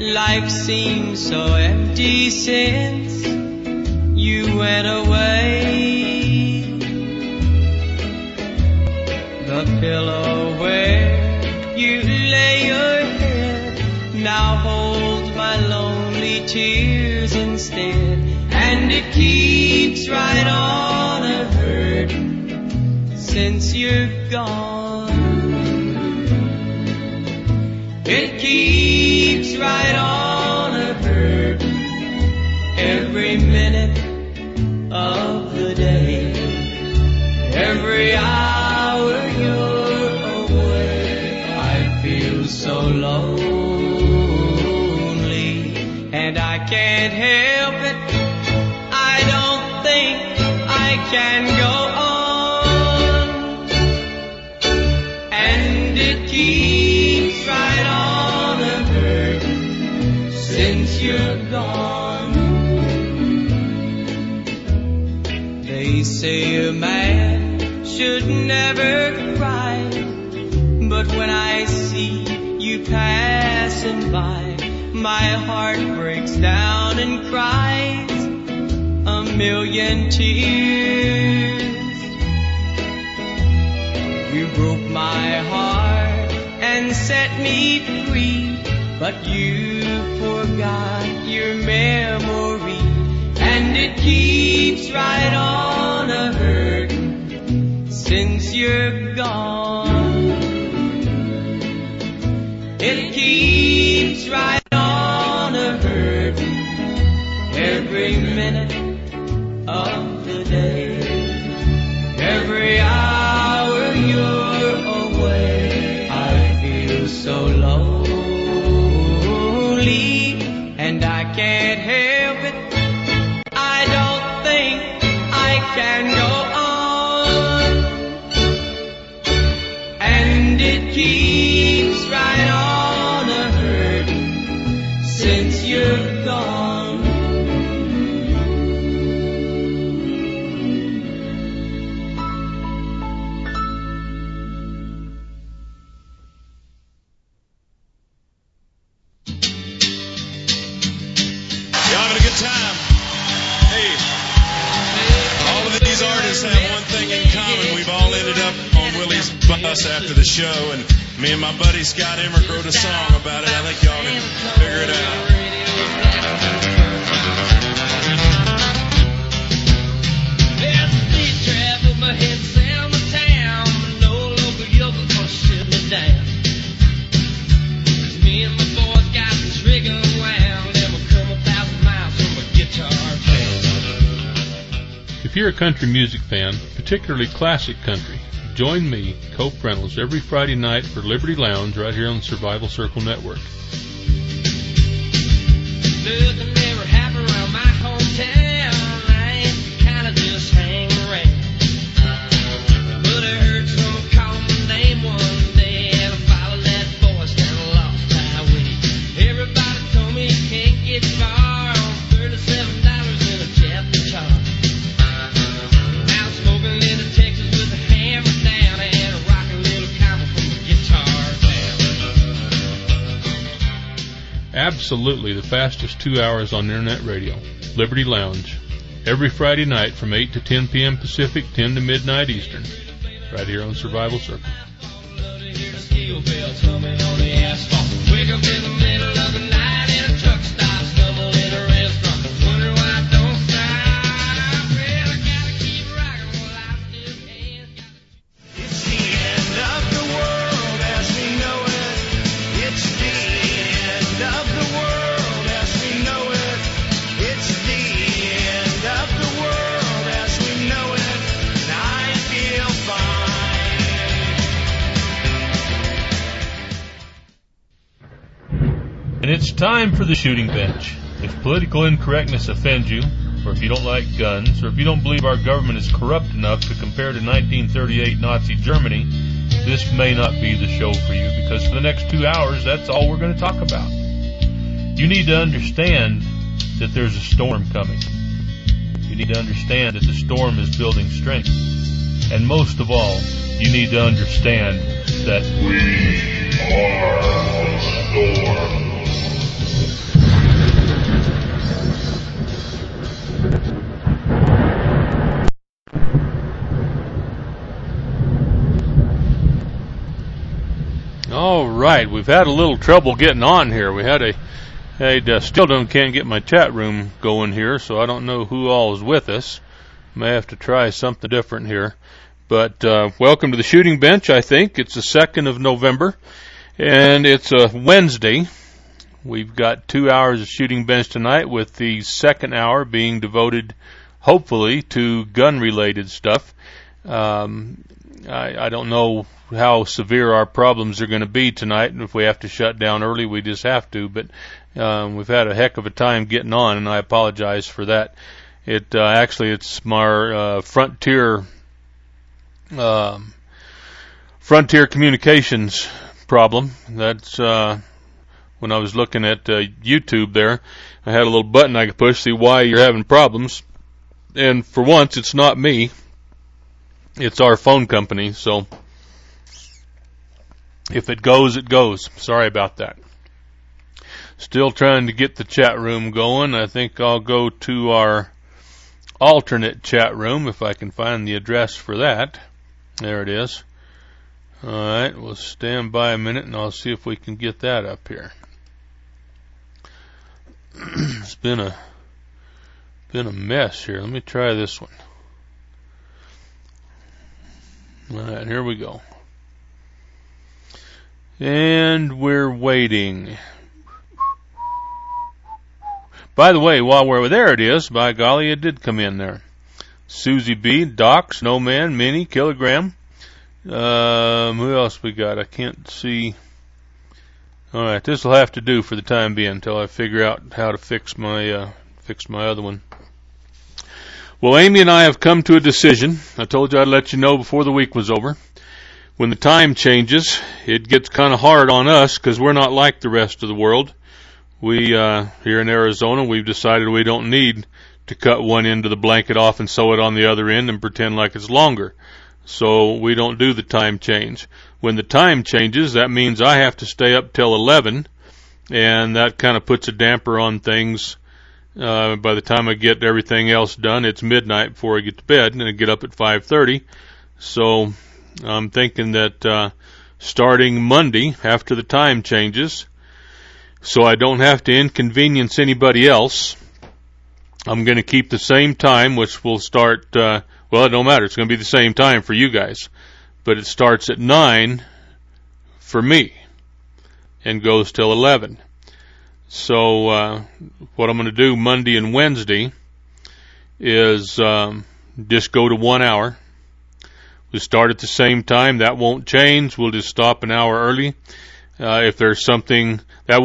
Life seems so empty since you went away. The pillow where you lay your head now holds my lonely tears instead, and it keeps right on a hurting since you're gone. It keeps right on a hurting every minute of the day, every hour you're away. I feel so lonely, and I can't help it. I don't think I can go on, and it keeps right on a hurting since you're gone. They say a man should never cry, but when I see you passing by, my heart breaks down and cries a million tears. You broke my heart and set me free, but you forgot your memory, and it keeps right on a hurting since you're gone. It keeps right on a hurting every minute of the day, every hour you're away. I feel so lonely, and I can't help it. I don't think I can go on, and it keeps right on a hurting since you're gone. Y'all having a good time? Hey, all of these artists have one thing in common. We've all ended up on Willie's bus after the show, and me and my buddy Scott Emmerich wrote a song about it. I think y'all can figure it out. There's street traffic, my head's down the town, no local yoga gonna shut me down. Me and my boys got the trigger wound, and we'll come 1,000 miles from a guitar band. If you're a country music fan, particularly classic country, join me, Cope Reynolds, every Friday night for Liberty Lounge right here on the Survival Circle Network. Nothing ever happened around my hometown. I ain't kinda just hang around. But I heard someone call my name one day, and I followed that voice down a lost highway. Everybody told me you can't get far on $37 in a Jeff guitar. Now I'm smoking into Texas with a hammer down and a rockin' little combo from a guitar band. Absolutely the fastest 2 hours on Internet radio, Liberty Lounge, every Friday night from 8 to 10 p.m. Pacific, 10 to midnight Eastern, right here on Survival Circle. Steel bells humming on the asphalt. Wake up in the middle of the night in a truck stop, stumble in a restaurant, wonder why I don't stop. Well, I gotta keep rocking while I still can. It's the end of the world as we know it. It's the end of the world as we know it. It's the end of the world as we know it. And I feel fine. And it's time for the shooting bench. If political incorrectness offends you, or if you don't like guns, or if you don't believe our government is corrupt enough to compare to 1938 Nazi Germany, this may not be the show for you, because for the next 2 hours, that's all we're going to talk about. You need to understand that there's a storm coming. You need to understand that the storm is building strength. And most of all, you need to understand that we are the storm. right, we've had a little trouble getting on here. We had still can't get my chat room going here, so I don't know who all is with us. May have to try something different here. But welcome to the Shooting Bench, I think. It's the 2nd of November, and it's a Wednesday. We've got 2 hours of Shooting Bench tonight, with the second hour being devoted, hopefully, to gun-related stuff. I don't know how severe our problems are going to be tonight, and if we have to shut down early, we just have to. But we've had a heck of a time getting on, and I apologize for that. It's my Frontier Communications problem. That's when I was looking at YouTube there, I had a little button I could push, see why you're having problems. And for once, it's not me. It's our phone company, so if it goes, it goes. Sorry about that. Still trying to get the chat room going. I think I'll go to our alternate chat room if I can find the address for that. There it is. Alright, we'll stand by a minute and I'll see if we can get that up here. It's been a mess here. Let me try this one. Alright, here we go. And we're waiting. By the way, while we're there, it is. By golly, it did come in there. Susie B, Doc, Snowman, Minnie, Kilogram. Who else we got? I can't see. Alright, this will have to do for the time being until I figure out how to fix my other one. Well, Amy and I have come to a decision. I told you I'd let you know before the week was over. When the time changes, it gets kind of hard on us because we're not like the rest of the world. We, here in Arizona, we've decided we don't need to cut one end of the blanket off and sew it on the other end and pretend like it's longer. So we don't do the time change. When the time changes, that means I have to stay up till 11, and that kind of puts a damper on things. By the time I get everything else done, it's midnight before I get to bed, and I get up at 5:30. So I'm thinking that starting Monday, after the time changes, so I don't have to inconvenience anybody else, I'm going to keep the same time, which will start, it don't matter. It's going to be the same time for you guys. But it starts at 9 for me and goes till 11. So what I'm going to do Monday and Wednesday is just go to 1 hour. We start at the same time. That won't change. We'll just stop an hour early. If there's something none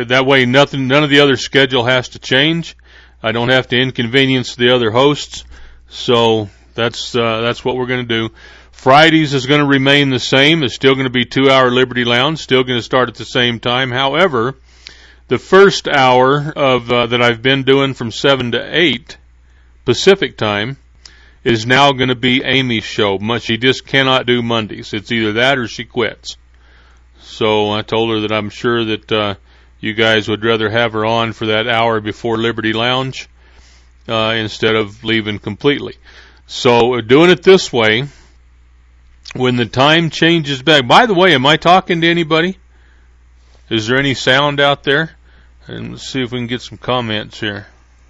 of the other schedule has to change. I don't have to inconvenience the other hosts. So that's what we're going to do. Fridays is going to remain the same. It's still going to be 2 hour Liberty Lounge. Still going to start at the same time. However, the first hour of that I've been doing from 7 to 8 Pacific time is now going to be Amy's show. She just cannot do Mondays. It's either that or she quits. So I told her that I'm sure that you guys would rather have her on for that hour before Liberty Lounge instead of leaving completely. So doing it this way, when the time changes back. By the way, am I talking to anybody? Is there any sound out there? And let's see if we can get some comments here.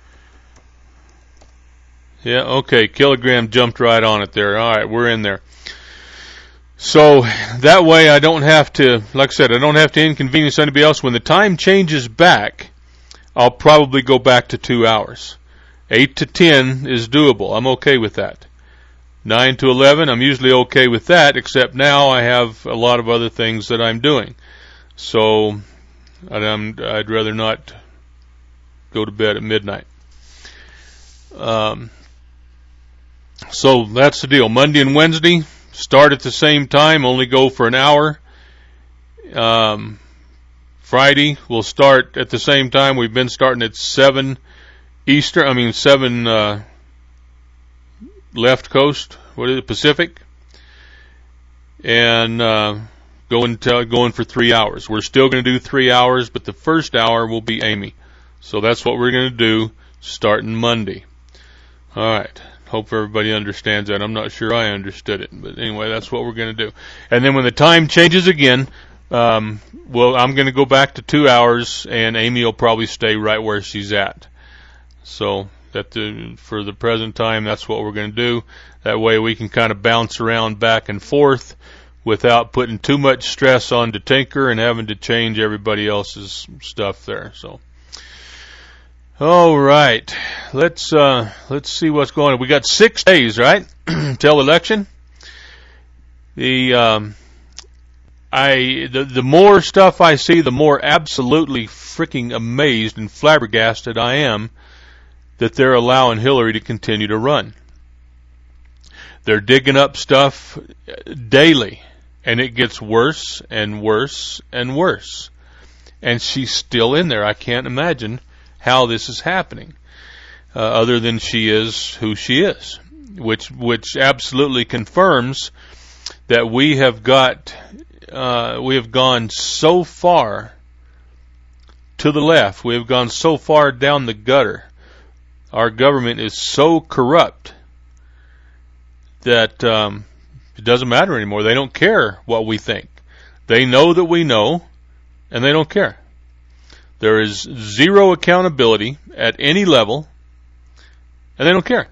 Yeah, okay, Kilogram jumped right on it there. All right, we're in there. So that way I don't have to, like I said, I don't have to inconvenience anybody else. When the time changes back, I'll probably go back to 2 hours. 8 to 10 is doable. I'm okay with that. 9 to 11, I'm usually okay with that, except now I have a lot of other things that I'm doing. So I'd rather not go to bed at midnight. So that's the deal. Monday and Wednesday, start at the same time, only go for an hour. Friday, we'll start at the same time. We've been starting at 7 left coast, Pacific, and going for 3 hours. We're still going to do 3 hours, but the first hour will be Amy. So that's what we're going to do starting Monday. All right. Hope everybody understands that. I'm not sure I understood it, but anyway, that's what we're going to do. And then when the time changes again, Well, I'm going to go back to 2 hours, and Amy will probably stay right where she's at. So for the present time, that's what we're going to do. That way we can kind of bounce around back and forth without putting too much stress on the tinker and having to change everybody else's stuff there. So, all right, let's see what's going on. We got 6 days, right, till election. The more stuff I see, the more absolutely freaking amazed and flabbergasted I am that they're allowing Hillary to continue to run. They're digging up stuff daily, and it gets worse and worse and worse. And she's still in there. I can't imagine how this is happening, other than she is who she is, which absolutely confirms that we have gone so far to the left. We have gone so far down the gutter. Our government is so corrupt that it doesn't matter anymore. They don't care what we think. They know that we know, and they don't care. There is zero accountability at any level, and they don't care.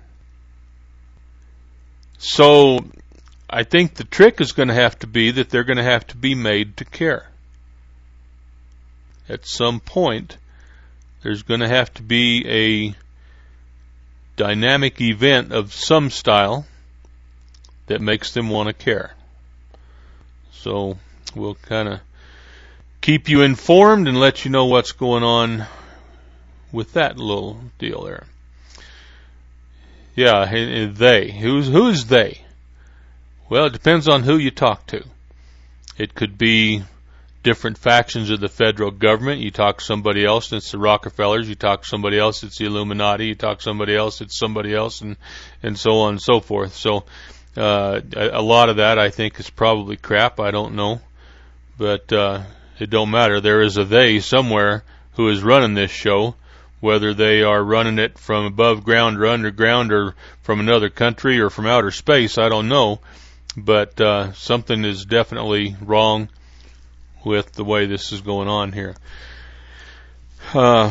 So I think the trick is going to have to be that they're going to have to be made to care. At some point, there's going to have to be a dynamic event of some style that makes them want to care. So we'll kind of keep you informed and let you know what's going on with that little deal there. Yeah, they. Who's they? Well, it depends on who you talk to. It could be different factions of the federal government. You talk to somebody else, and it's the Rockefellers. You talk to somebody else, it's the Illuminati. You talk to somebody else, it's somebody else, and so on and so forth. So a lot of that, I think, is probably crap. I don't know. But it don't matter. There is a they somewhere who is running this show, whether they are running it from above ground or underground or from another country or from outer space, I don't know. But something is definitely wrong with the way this is going on here. Now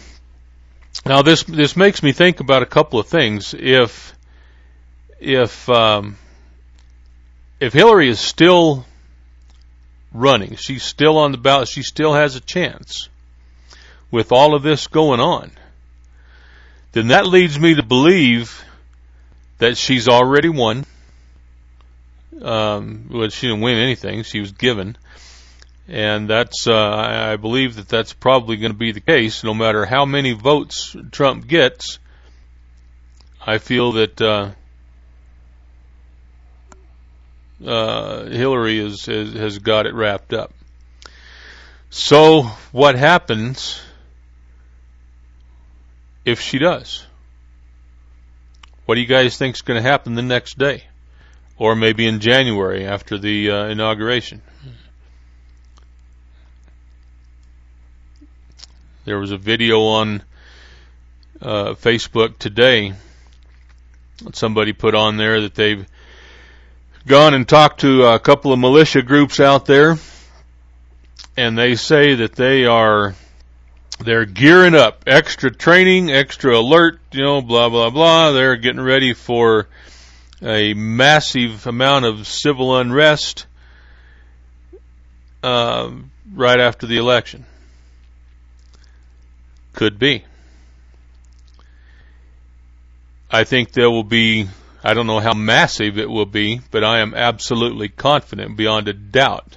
this makes me think about a couple of things. If Hillary is still running, she's still on the ballot, she still has a chance with all of this going on, then that leads me to believe that she's already won. Well, she didn't win anything, she was given. And that's, I believe that that's probably going to be the case. No matter how many votes Trump gets, I feel that Hillary has got it wrapped up. So what happens if she does? What do you guys think is going to happen the next day? Or maybe in January after the inauguration? There was a video on Facebook today that somebody put on there that they've gone and talked to a couple of militia groups out there, and they say that they're gearing up, extra training, extra alert, blah, blah, blah. They're getting ready for a massive amount of civil unrest right after the election. Could be. I think there will be, I don't know how massive it will be, but I am absolutely confident beyond a doubt.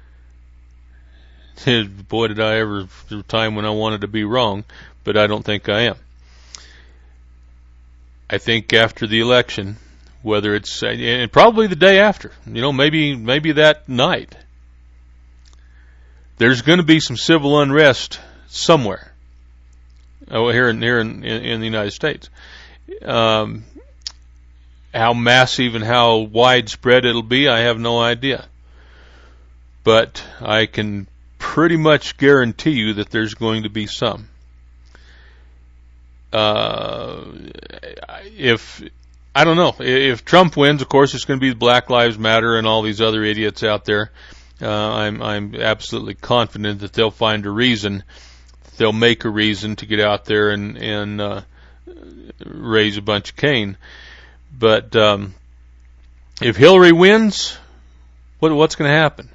Boy, did I ever, there was a time when I wanted to be wrong, but I don't think I am. I think after the election, whether it's, and probably the day after, maybe that night, there's going to be some civil unrest somewhere. Here in the United States. How massive and how widespread it'll be, I have no idea. But I can pretty much guarantee you that there's going to be some. If Trump wins, of course, it's going to be Black Lives Matter and all these other idiots out there I'm absolutely confident that they'll find a reason. They'll make a reason to get out there and raise a bunch of Cain. But if Hillary wins, what's going to happen?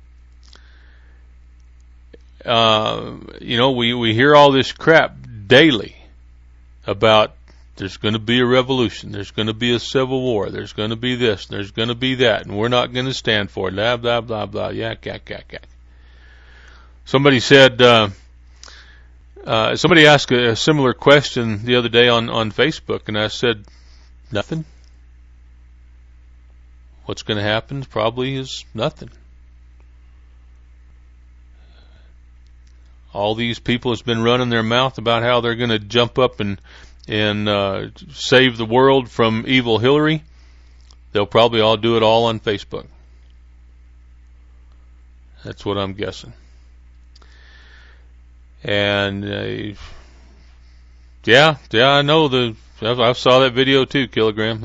We hear all this crap daily about there's going to be a revolution, there's going to be a civil war, there's going to be this, there's going to be that, and we're not going to stand for it, blah, blah, blah, blah, yak. Somebody said, somebody asked a similar question the other day on Facebook, and I said, nothing. What's going to happen probably is nothing. All these people has been running their mouth about how they're going to jump up and save the world from evil Hillary. They'll probably all do it all on Facebook. That's what I'm guessing. And I know I saw that video too, Kilogram.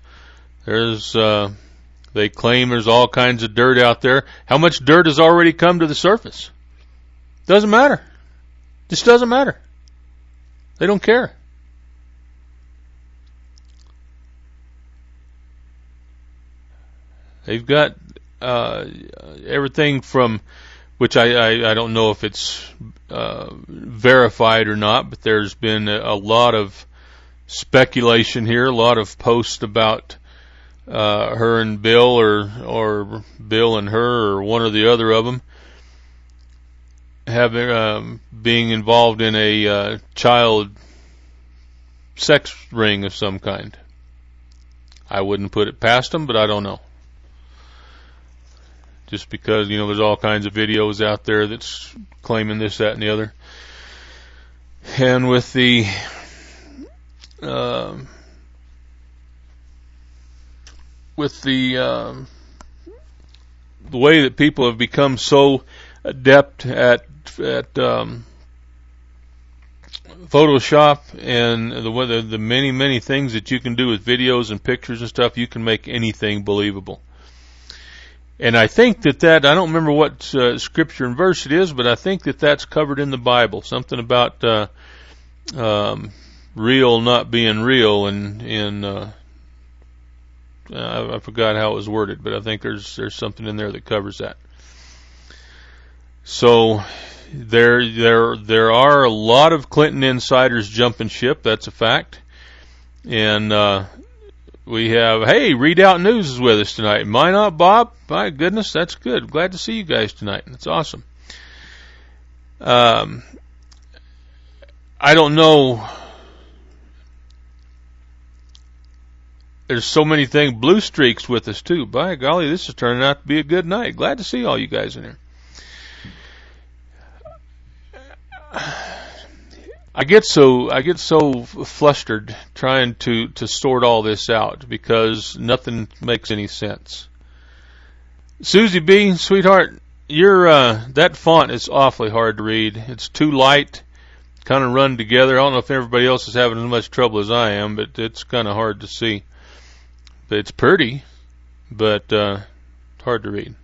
They claim there's all kinds of dirt out there. How much dirt has already come to the surface? Doesn't matter. Just doesn't matter. They don't care. They've got everything from, which I don't know if it's verified or not, but there's been a lot of speculation here, a lot of posts about her and Bill or Bill and her or one or the other of them having being involved in a child sex ring of some kind. I wouldn't put it past them, but I don't know. Just because, there's all kinds of videos out there that's claiming this, that, and the other. And with the way that people have become so adept at Photoshop and the many things that you can do with videos and pictures and stuff, you can make anything believable. And I think that I don't remember what scripture and verse it is, but I think that's covered in the Bible. Something about real not being real, and I forgot how it was worded, but I think there's something in there that covers that. So there are a lot of Clinton insiders jumping ship. That's a fact. And we have, Readout News is with us tonight. Minot Bob, my goodness, that's good. Glad to see you guys tonight. That's awesome. I don't know. There's so many things. Blue Streak's with us too. By golly, this is turning out to be a good night. Glad to see all you guys in here. I get so flustered trying to sort all this out because nothing makes any sense. Susie B, sweetheart, that font is awfully hard to read. It's too light, kind of run together. I don't know if everybody else is having as much trouble as I am, but it's kind of hard to see. But it's pretty, but hard to read.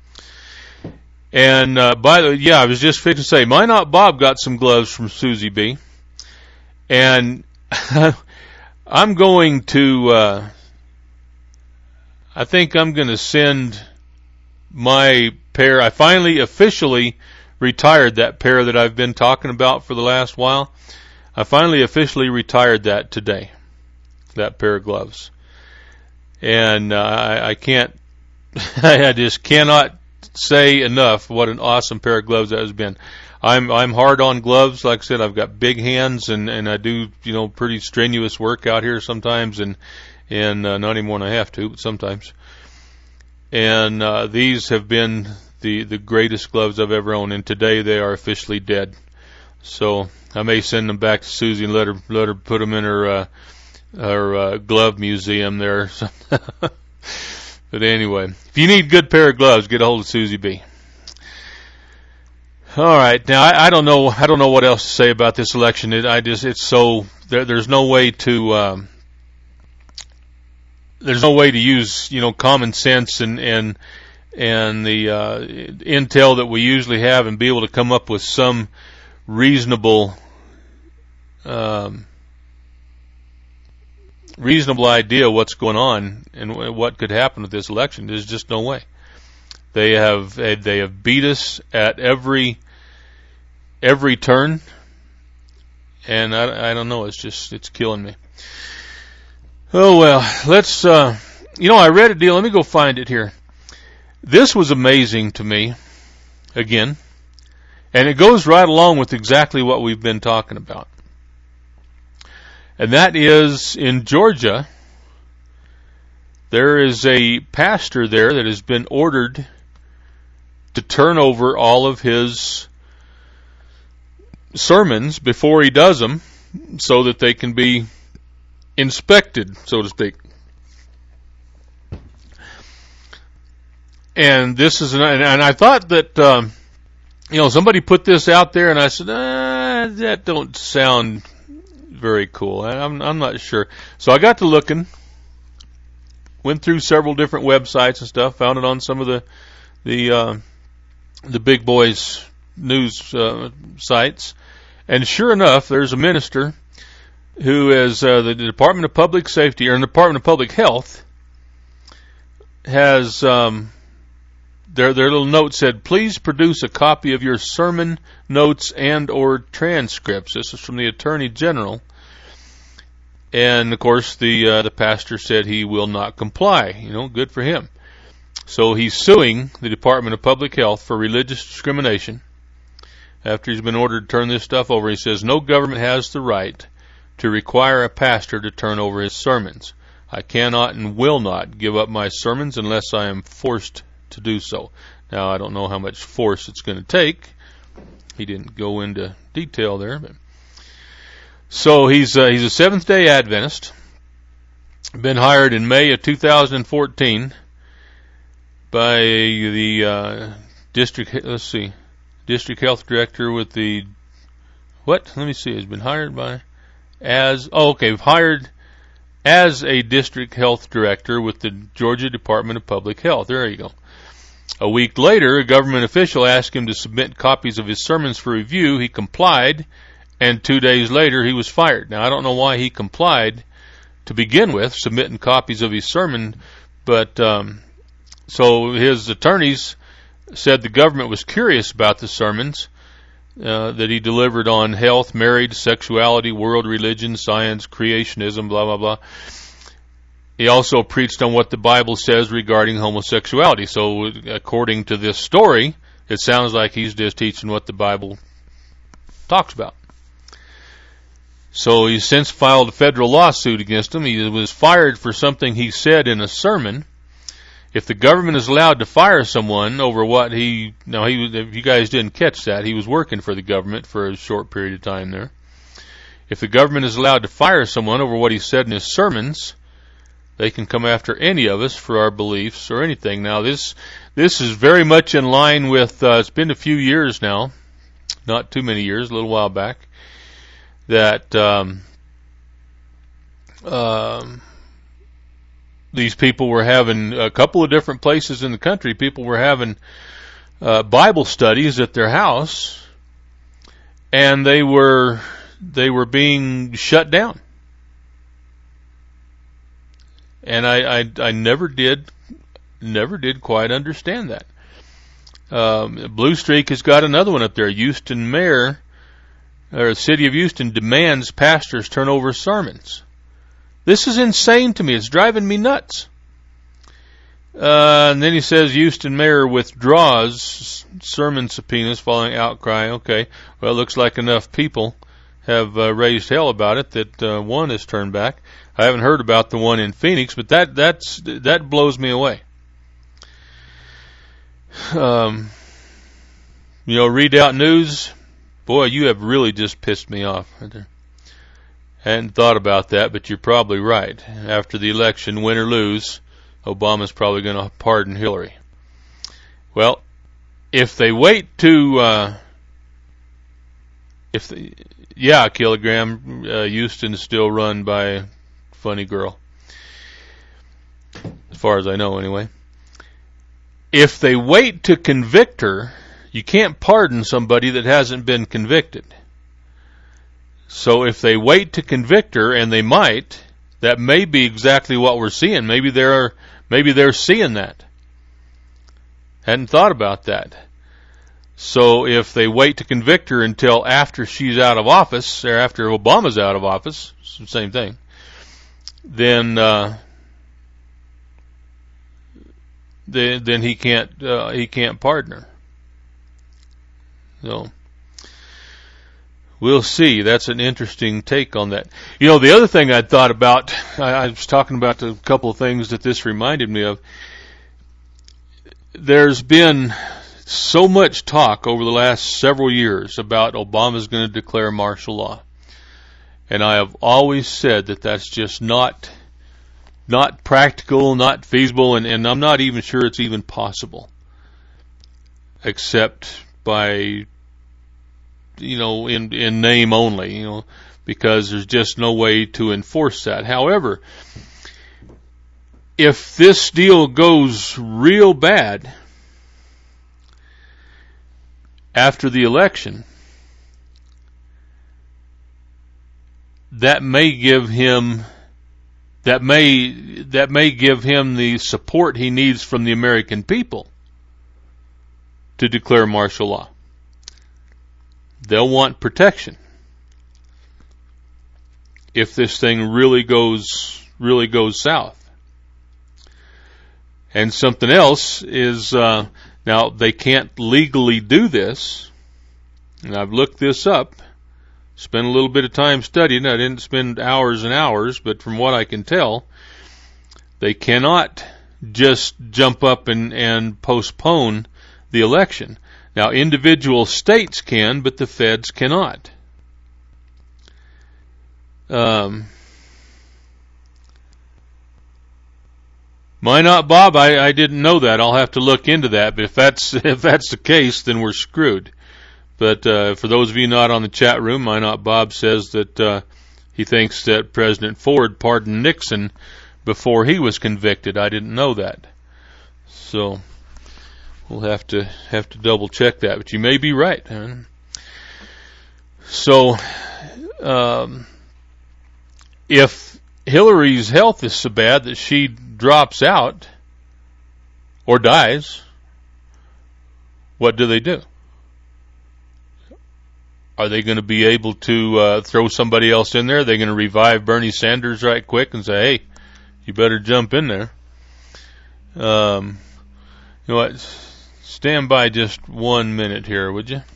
And by the way, I was just fixing to say, Minot Bob got some gloves from Susie B. And I'm going to, I think I'm going to send my pair. I finally officially retired that pair that I've been talking about for the last while. I finally officially retired that today, that pair of gloves. And I can't, I just cannot say enough what an awesome pair of gloves that has been. I'm hard on gloves. Like I said, I've got big hands and I do, pretty strenuous work out here sometimes and not anymore than I have to, but sometimes. And these have been the greatest gloves I've ever owned, and today they are officially dead. So I may send them back to Susie and let her put them in her glove museum there. But anyway, if you need a good pair of gloves, get a hold of Susie B. All right, now I don't know what else to say about this election. It's so there's no way to use common sense and and the intel that we usually have, and be able to come up with some reasonable idea what's going on and what could happen with this election. There's just no way. They have beat us at every turn, and I don't know. It's killing me. Oh well, let's. I read a deal. Let me go find it here. This was amazing to me, again, and it goes right along with exactly what we've been talking about. And that is, in Georgia, there is a pastor there that has been ordered to turn over all of his sermons before he does them, so that they can be inspected, so to speak. And this is, and I thought that, somebody put this out there, and I said, that don't sound very cool. I'm not sure. So I got to looking, went through several different websites and stuff, found it on some of the big boys news sites, and sure enough, there's a minister who is the Department of Public Safety, or the Department of Public Health, has their little note said, please produce a copy of your sermon notes and or transcripts. This is from the Attorney General. And of course the pastor said he will not comply. Good for him. So he's suing the Department of Public Health for religious discrimination. After he's been ordered to turn this stuff over, he says, no government has the right to require a pastor to turn over his sermons. I cannot and will not give up my sermons unless I am forced to do so. Now, I don't know how much force it's going to take. He didn't go into detail there. But so he's a Seventh-day Adventist. Been hired in May of 2014 by the district health director with the He's been hired by hired as a district health director with the Georgia Department of Public Health. There you go. A week later, a government official asked him to submit copies of his sermons for review. He complied, and 2 days later he was fired. Now, I don't know why he complied to begin with, submitting copies of his sermon, but so his attorneys said the government was curious about the sermons that he delivered on health, marriage, sexuality, world religion, science, creationism, blah, blah, blah. He also preached on what the Bible says regarding homosexuality. So according to this story, it sounds like he's just teaching what the Bible talks about. So he's since filed a federal lawsuit against him. He was fired for something he said in a sermon. If the government is allowed to fire someone over what if you guys didn't catch that, he was working for the government for a short period of time there. If the government is allowed to fire someone over what he said in his sermons, they can come after any of us for our beliefs or anything. Now, this is very much in line with, it's been a few years now, not too many years, a little while back, that these people were having, a couple of different places in the country, people were having Bible studies at their house, and they were being shut down. And I never did quite understand that. Blue Streak has got another one up there. Houston mayor, or the city of Houston, demands pastors turn over sermons. This is insane to me. It's driving me nuts. And then he says Houston mayor withdraws sermon subpoenas following outcry. Okay, well, it looks like enough people have raised hell about it that one has turned back. I haven't heard about the one in Phoenix, but that blows me away. Redoubt News, boy, you have really just pissed me off. I hadn't thought about that, but you're probably right. After the election, win or lose, Obama's probably going to pardon Hillary. Well, if they wait to, Kilogram, Houston's still run by funny girl, as far as I know anyway. if they wait to convict her, you can't pardon somebody that hasn't been convicted. So if they wait to convict her, and they might, that may be exactly what we're seeing. Maybe they're seeing that. Hadn't thought about that. So if they wait to convict her until after she's out of office, or after Obama's out of office, it's the same thing, then he can't pardon her. So we'll see. That's an interesting take on that. You know, the other thing I'd thought about, I was talking about a couple of things that this reminded me of. There's been so much talk over the last several years about Obama's going to declare martial law. And I have always said that that's just not practical, not feasible, and I'm not even sure it's even possible. Except by, in name only, because there's just no way to enforce that. However, if this deal goes real bad after the election, that may give him the support he needs from the American people to declare martial law. They'll want protection if this thing really goes south. And something else is, now they can't legally do this, and I've looked this up, spent a little bit of time studying. I didn't spend hours and hours, but from what I can tell, they cannot just jump up and postpone the election. Now, individual states can, but the feds cannot. Might not, Bob. I didn't know that. I'll have to look into that. But if that's the case, then we're screwed. But for those of you not on the chat room, Might Not Bob says that he thinks that President Ford pardoned Nixon before he was convicted. I didn't know that. So we'll have to double check that. But you may be right. So if Hillary's health is so bad that she drops out or dies, what do? Are they going to be able to throw somebody else in there? Are they going to revive Bernie Sanders right quick and say, hey, you better jump in there? You know what? Stand by just 1 minute here, would you?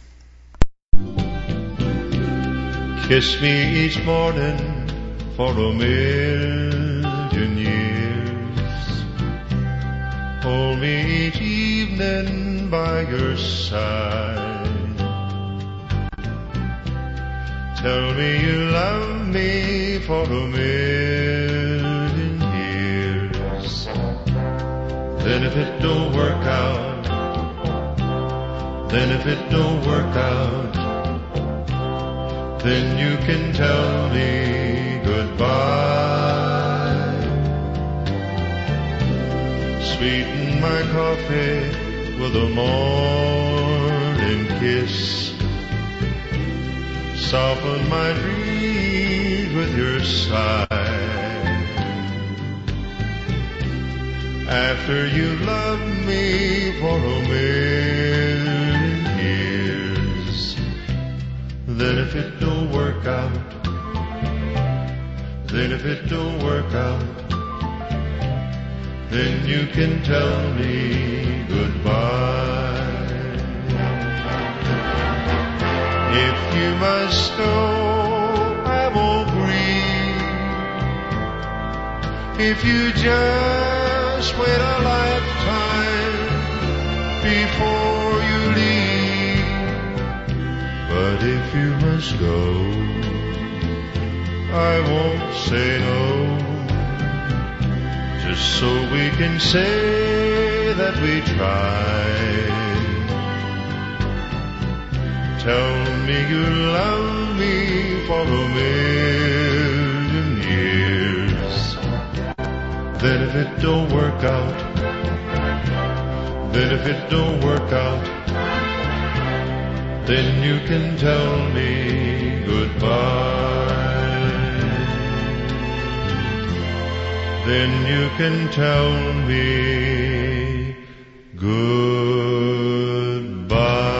Kiss me each morning for a million years. Hold me each evening by your side. Tell me you love me for a million years. Then if it don't work out, then you can tell me goodbye. Sweeten my coffee with a morning kiss. Soften my dreams with your sigh. After you love me for a million years, then if it don't work out, then you can tell me goodbye. If you must go, I won't grieve. If you just wait a lifetime before you leave. But if you must go, I won't say no. Just so we can say that we tried. Tell me you love me for a million years. Then if it don't work out, Then if it don't work out, then you can tell me goodbye. Then you can tell me goodbye.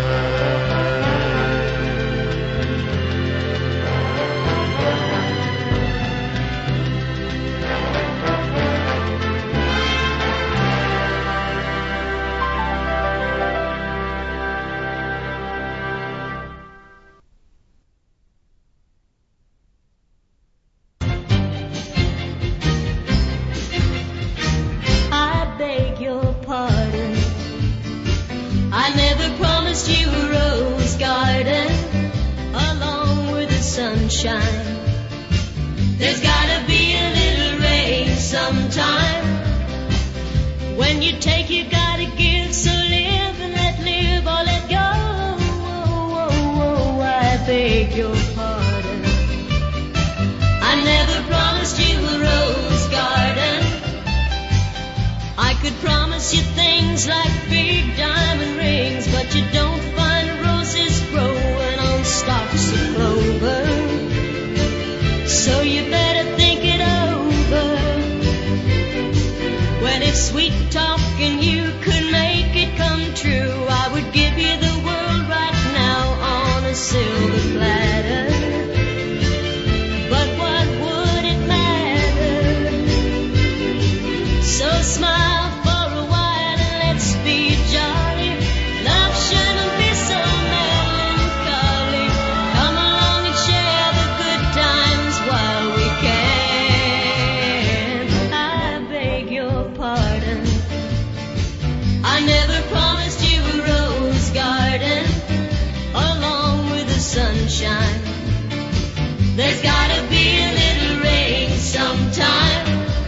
Sunshine. There's gotta be a little rain sometime. When you take, you gotta give. So live and let live or let go. I beg your pardon. I never promised you a rose garden. I could promise you things like big diamond rings, but you don't find roses growing on stalks of clover. So you better think it over. Well, if sweet talking you could make it come true, I would give you the world right now on a silver platter. But what would it matter? So smile for a while and let's be jolly. Love shouldn't be so melancholy. Come along and share the good times while we can. I beg your pardon. I never promised you a rose garden along with the sunshine. There's gotta be a little rain sometime.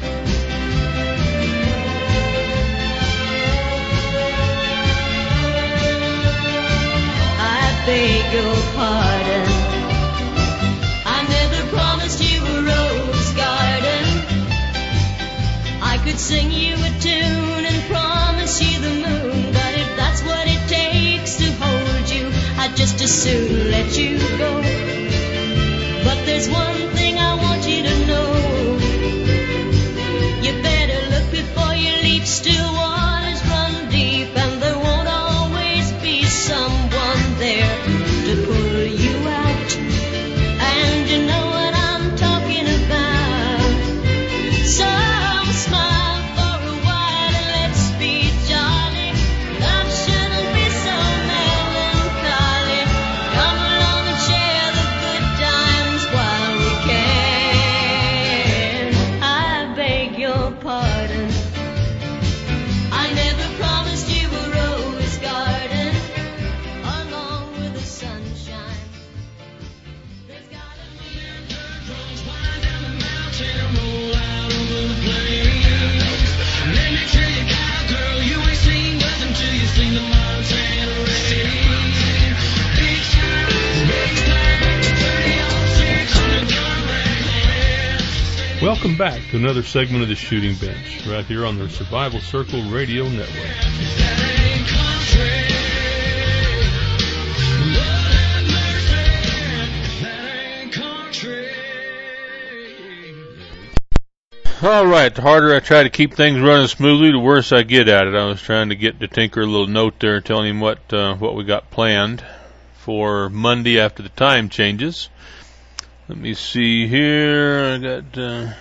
I beg your pardon. I never promised you a rose garden. I could sing you a tune and promise you the moon, but if that's what it takes to hold you, I'd just as soon let you go. But there's one thing I want you to know. You better look before you leap. Still waters run deep, and there won't always be someone there to pull you out. And you know what I'm talking about. So smile for a while and let's be jolly. Love shouldn't be so melancholy. Come along and share the good times while we can. I beg your pardon. I never promised you a rose garden along with the sunshine. There's gotta be Welcome back to another segment of the Shooting Bench, right here on the Survival Circle Radio Network. All right, the harder I try to keep things running smoothly, the worse I get at it. I was trying to get to Tinker a little note there telling him what we got planned for Monday after the time changes. Let me see here. I got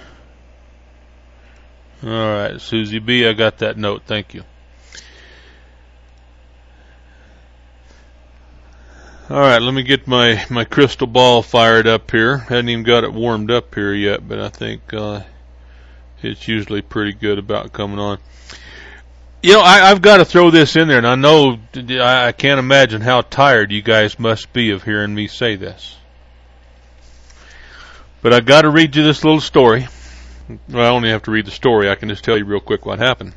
all right, Susie B, I got that note. Thank you. All right, let me get my crystal ball fired up here. Hadn't even got it warmed up here yet, but I think it's usually pretty good about coming on. You know, I've got to throw this in there, and I know I can't imagine how tired you guys must be of hearing me say this. But I got to read you this little story. Well, I only have to read the story. I can just tell you real quick what happened.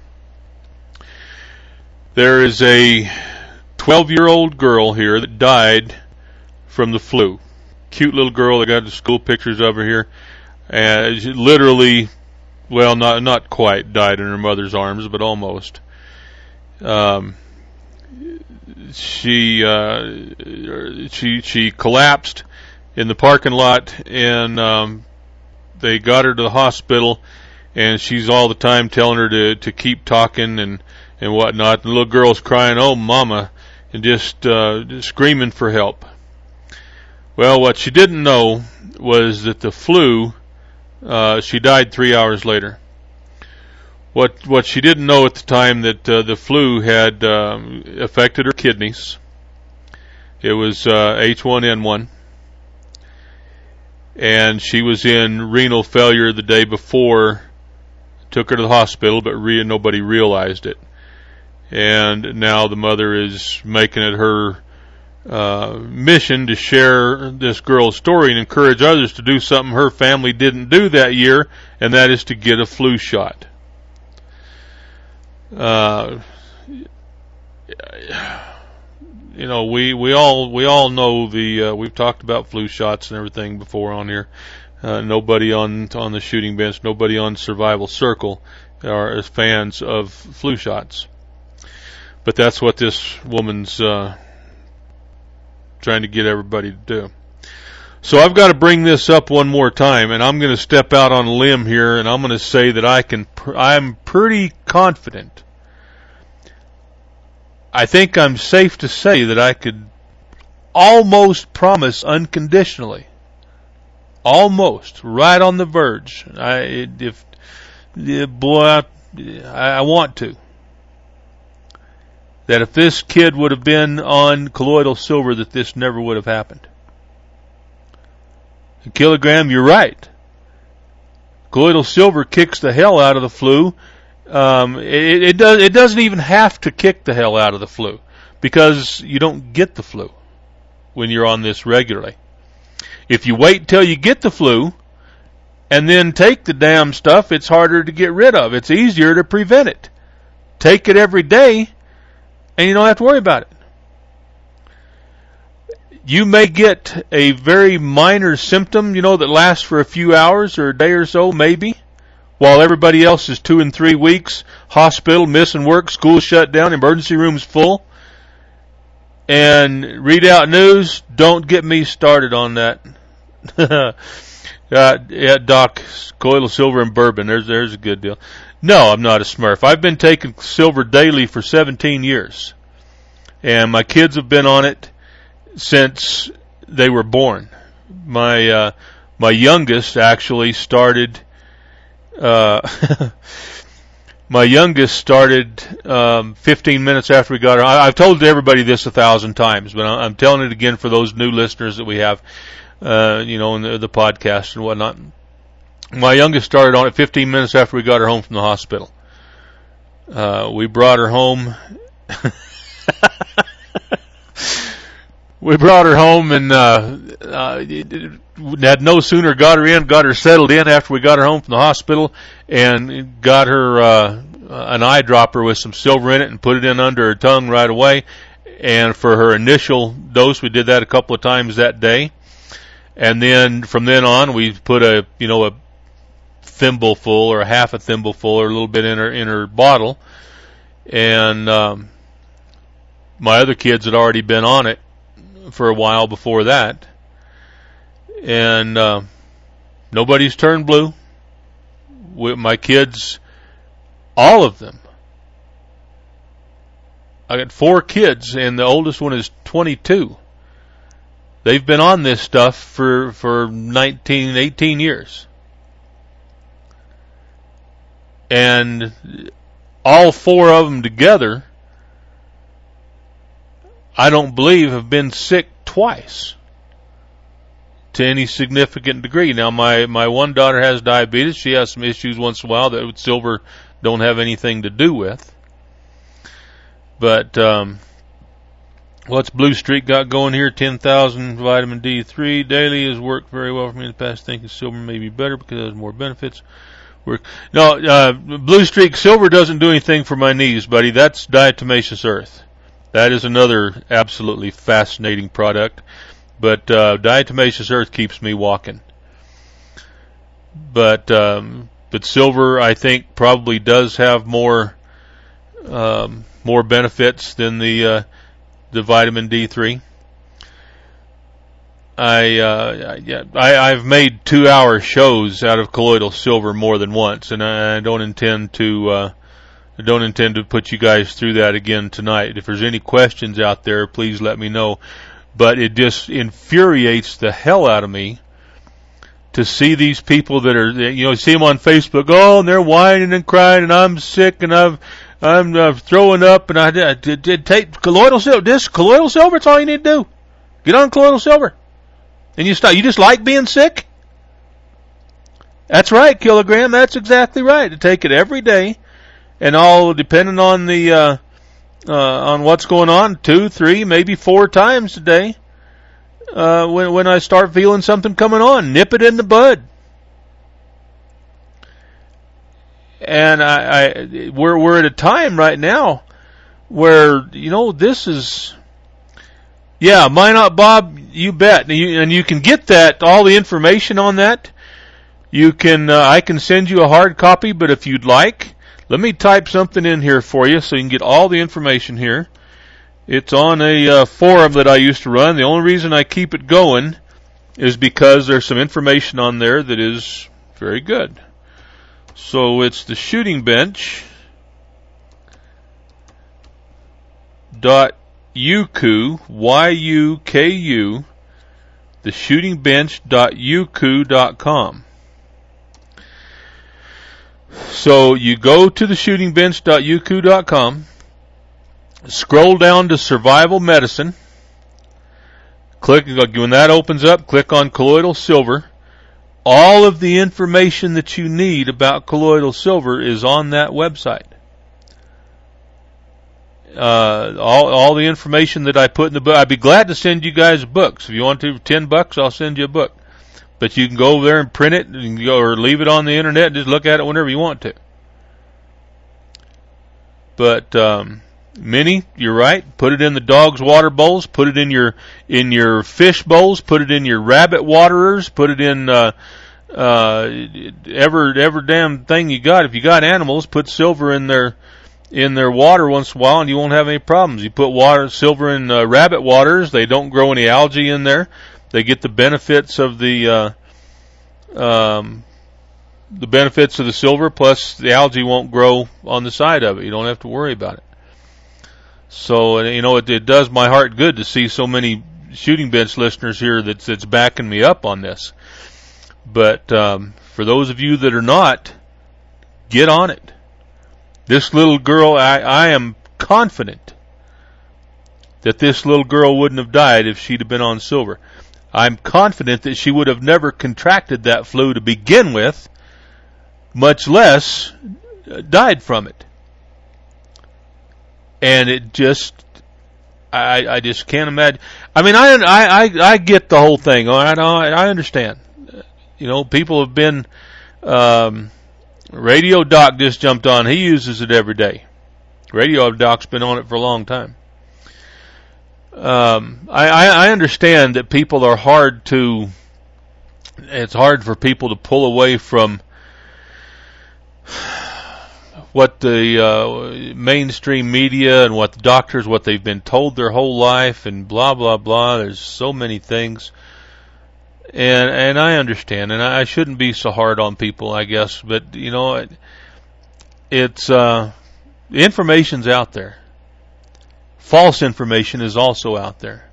There is a 12-year-old girl here that died from the flu. Cute little girl. I got the school pictures of her here. And she literally, well, not quite died in her mother's arms, but almost. She collapsed in the parking lot, and they got her to the hospital, and she's all the time telling her to keep talking and whatnot. The little girl's crying, "Oh, Mama," and just screaming for help. Well, what she didn't know was that the flu, she died 3 hours later. What she didn't know at the time that the flu had affected her kidneys. It was H1N1. And she was in renal failure the day before. Took her to the hospital, but nobody realized it. And now the mother is making it her mission to share this girl's story and encourage others to do something her family didn't do that year, and that is to get a flu shot. You know, we all know we've talked about flu shots and everything before on here. Nobody on the shooting bench, nobody on Survival Circle are fans of flu shots. But that's what this woman's trying to get everybody to do. So I've got to bring this up one more time, and I'm going to step out on a limb here, and I'm going to say that I'm pretty confident. I think I'm safe to say that I could almost promise unconditionally, almost right on the verge. I want to. That if this kid would have been on colloidal silver, that this never would have happened. A kilogram, you're right. Colloidal silver kicks the hell out of the flu. It doesn't even have to kick the hell out of the flu, because you don't get the flu when you're on this regularly. If you wait till you get the flu and then take the damn stuff, it's harder to get rid of. It's easier to prevent it. Take it every day, and you don't have to worry about it. You may get a very minor symptom, that lasts for a few hours or a day or so, maybe, while everybody else is 2 and 3 weeks, hospital, missing work, school shut down, emergency rooms full, and read out news. Don't get me started on that. Yeah, Doc, colloidal silver and bourbon, there's a good deal. No, I'm not a Smurf. I've been taking silver daily for 17 years. And my kids have been on it since they were born. My youngest actually started, my youngest started 15 minutes after we got her. I've told everybody this 1,000 times, but I'm telling it again for those new listeners that we have, in the podcast and whatnot. My youngest started on it 15 minutes after we got her home from the hospital. We brought her home. We brought her home and had no sooner got her settled in after we got her home from the hospital, and got her an eyedropper with some silver in it and put it in under her tongue right away. And for her initial dose, we did that a couple of times that day. And then from then on, we put a thimbleful or a half a thimbleful or a little bit in her bottle. And my other kids had already been on it for a while before that. And nobody's turned blue. My kids, all of them. I got 4 kids, and the oldest one is 22. They've been on this stuff for 18 years. And all 4 of them together, I don't believe have been sick twice to any significant degree. Now, my one daughter has diabetes. She has some issues once in a while that silver don't have anything to do with. But what's Blue Streak got going here? 10,000 vitamin D3 daily has worked very well for me in the past. Thinking silver may be better because it has more benefits. No, Blue Streak silver doesn't do anything for my knees, buddy. That's diatomaceous earth. That is another absolutely fascinating product. But diatomaceous earth keeps me walking. But silver, I think, probably does have more more benefits than the vitamin D3. I've made 2-hour shows out of colloidal silver more than once, and I don't intend to put you guys through that again tonight. If there's any questions out there, please let me know. But it just infuriates the hell out of me to see these people that are, see them on Facebook. Oh, and they're whining and crying, and I'm sick, and I'm throwing up, and I did take colloidal silver. This colloidal silver, it's all you need to do. Get on colloidal silver, and you just like being sick. That's right, Kilogram. That's exactly right. To take it every day, and all depending on the on what's going on, 2, 3, maybe 4 times a day. When I start feeling something coming on, nip it in the bud. And we're at a time right now where, this is, Minot Bob, you bet. And you can get that, all the information on that. You can, I can send you a hard copy, but if you'd like, let me type something in here for you so you can get all the information here. It's on a forum that I used to run. The only reason I keep it going is because there's some information on there that is very good. So it's the Shooting Bench .uku, Y-U-K-U, the shootingbench.uku.com. So you go to the shootingbench.uku.com, scroll down to Survival Medicine, click, when that opens up, click on Colloidal Silver. All of the information that you need about colloidal silver is on that website. All the information that I put in the book, I'd be glad to send you guys books. If you want to, for $10, I'll send you a book. But you can go over there and print it, and go, or leave it on the internet and just look at it whenever you want to. But Minnie, you're right. Put it in the dog's water bowls. Put it in your fish bowls. Put it in your rabbit waterers. Put it in every damn thing you got. If you got animals, put silver in their water once in a while, and you won't have any problems. You put silver in rabbit waters. They don't grow any algae in there. They get the benefits of the benefits of the silver, plus the algae won't grow on the side of it. You don't have to worry about it. So, it does my heart good to see so many Shooting Bench listeners here that's backing me up on this. But for those of you that are not, get on it. This little girl, I am confident that this little girl wouldn't have died if she'd have been on silver. I'm confident that she would have never contracted that flu to begin with, much less died from it. And it just, I just can't imagine. I mean, I get the whole thing. I understand. People have been, Radio Doc just jumped on. He uses it every day. Radio Doc's been on it for a long time. I understand that people are it's hard for people to pull away from what the mainstream media and what the doctors, what they've been told their whole life, and blah, blah, blah. There's so many things. And I understand, and I shouldn't be so hard on people, I guess, but, it's, the information's out there. False information is also out there.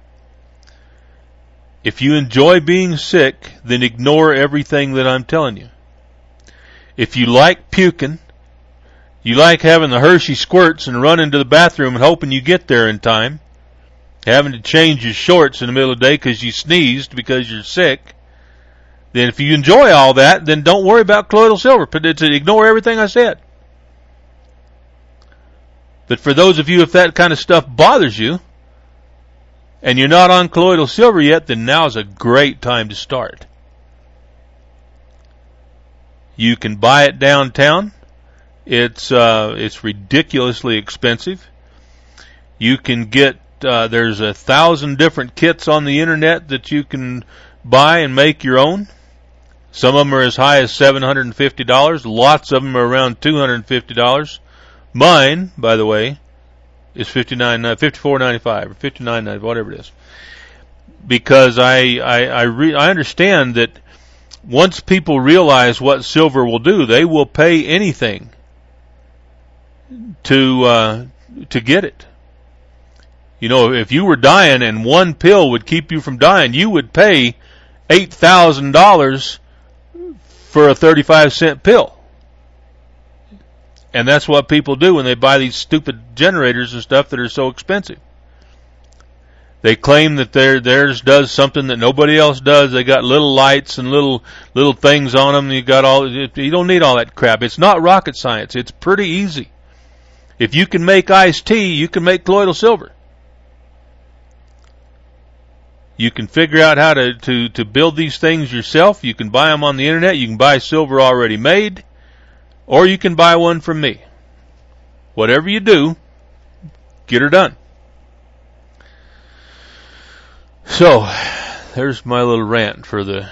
If you enjoy being sick, then ignore everything that I'm telling you. If you like puking, you like having the Hershey squirts and running to the bathroom and hoping you get there in time, having to change your shorts in the middle of the day because you sneezed because you're sick, then if you enjoy all that, then don't worry about colloidal silver. Ignore everything I said. But for those of you, if that kind of stuff bothers you, and you're not on colloidal silver yet, then now's a great time to start. You can buy it downtown. It's ridiculously expensive. You can get, there's 1,000 different kits on the internet that you can buy and make your own. Some of them are as high as $750. Lots of them are around $250. Mine, by the way, is $54.95 or $59.95, whatever it is. Because I understand that once people realize what silver will do, they will pay anything to get it. You know, if you were dying and one pill would keep you from dying, you would pay $8,000 for a 35-cent pill. And that's what people do when they buy these stupid generators and stuff that are so expensive. They claim that theirs does something that nobody else does. They got little lights and little things on them. You don't need all that crap. It's not rocket science. It's pretty easy. If you can make iced tea, you can make colloidal silver. You can figure out how to build these things yourself. You can buy them on the internet. You can buy silver already made, or you can buy one from me. Whatever you do, get her done. So, there's my little rant for the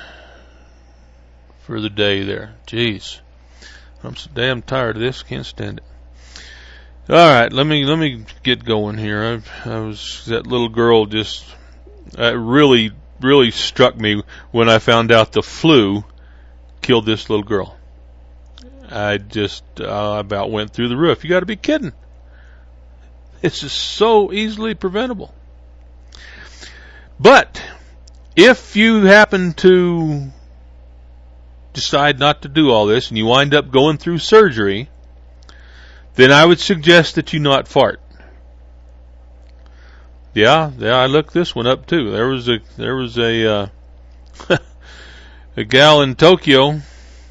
day there. Jeez. I'm so damn tired of this. Can't stand it. All right, let me get going here. That little girl just really struck me when I found out the flu killed this little girl. I just about went through the roof. You got to be kidding. It's just so easily preventable. But if you happen to decide not to do all this and you wind up going through surgery, then I would suggest that you not fart. Yeah, I looked this one up too. There was a a gal in Tokyo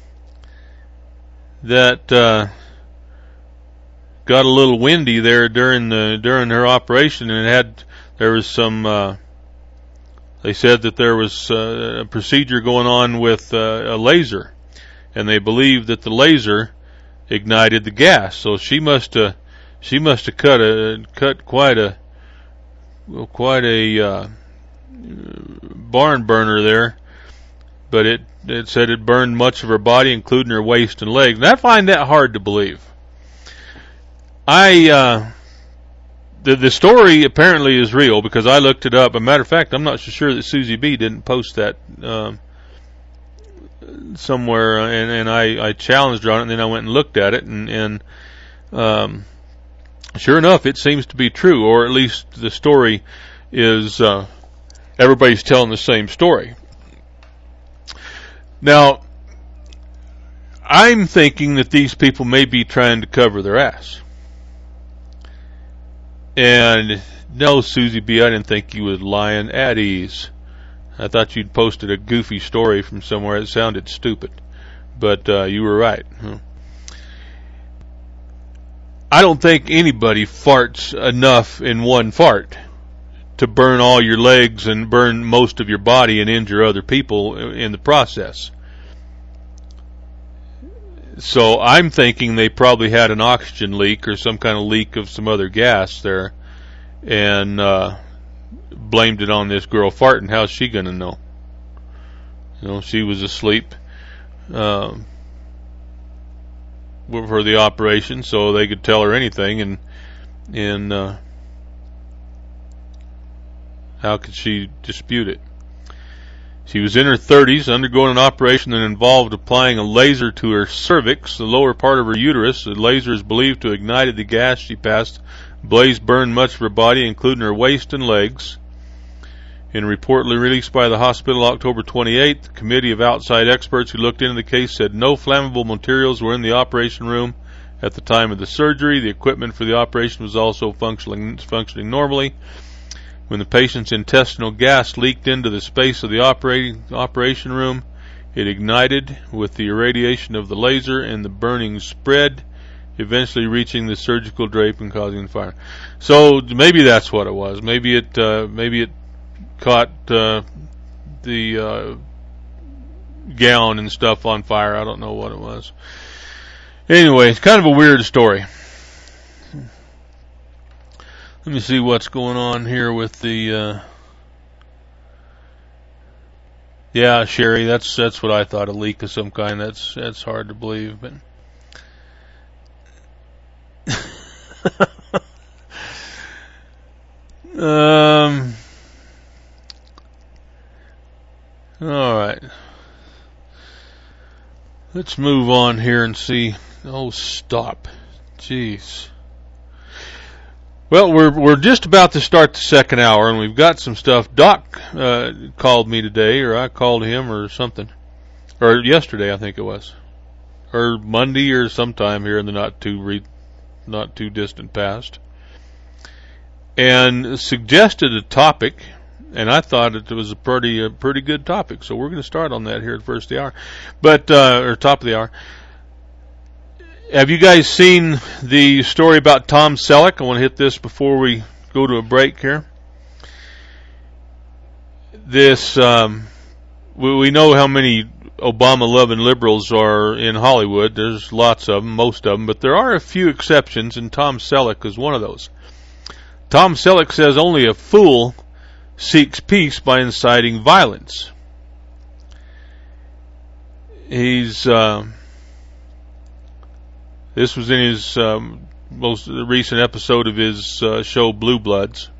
that got a little windy there during her operation, and there was some. They said that there was a procedure going on with a laser, and they believed that the laser ignited the gas. So she must have cut quite a barn burner there. But it said it burned much of her body, including her waist and legs. And I find that hard to believe. The story apparently is real because I looked it up. As a matter of fact, I'm not so sure that Susie B didn't post that somewhere, and I challenged her on it, and then I went and looked at it, and sure enough, it seems to be true, or at least the story is everybody's telling the same story. Now, I'm thinking that these people may be trying to cover their ass. And no, Susie B, I didn't think you was lying at ease. I thought you'd posted a goofy story from somewhere. It sounded stupid. But you were right. I don't think anybody farts enough in one fart to burn all your legs and burn most of your body and injure other people in the process. So I'm thinking they probably had an oxygen leak or some kind of leak of some other gas there, and blamed it on this girl farting. How's she going to know? You know, she was asleep for the operation, so they could tell her anything, and how could she dispute it? She was in her 30s, undergoing an operation that involved applying a laser to her cervix, the lower part of her uterus. The laser is believed to have ignited the gas she passed. Blaze burned much of her body, including her waist and legs. In a report released by the hospital October 28th, the committee of outside experts who looked into the case said no flammable materials were in the operation room at the time of the surgery. The equipment for the operation was also functioning normally. When the patient's intestinal gas leaked into the space of the operation room, it ignited with the irradiation of the laser, and the burning spread, eventually reaching the surgical drape and causing the fire. So maybe that's what it was. Maybe it caught the gown and stuff on fire. I don't know what it was. Anyway, it's kind of a weird story. Let me see what's going on here with the yeah, Sherry, that's what I thought, a leak of some kind. That's hard to believe, but All right. Let's move on here and see. Oh, stop. Jeez. Well, we're just about to start the second hour, and we've got some stuff. Doc called me today, or I called him, or something. Or yesterday, I think it was. Or Monday, or sometime here in the not too distant past. And suggested a topic, and I thought it was a pretty good topic. So we're going to start on that here at first of the hour, or top of the hour. Have you guys seen the story about Tom Selleck? I want to hit this before we go to a break here. This, we know how many Obama-loving liberals are in Hollywood. There's lots of them, most of them, but there are a few exceptions, and Tom Selleck is one of those. Tom Selleck says only a fool seeks peace by inciting violence. This was in his most recent episode of his show Blue Bloods.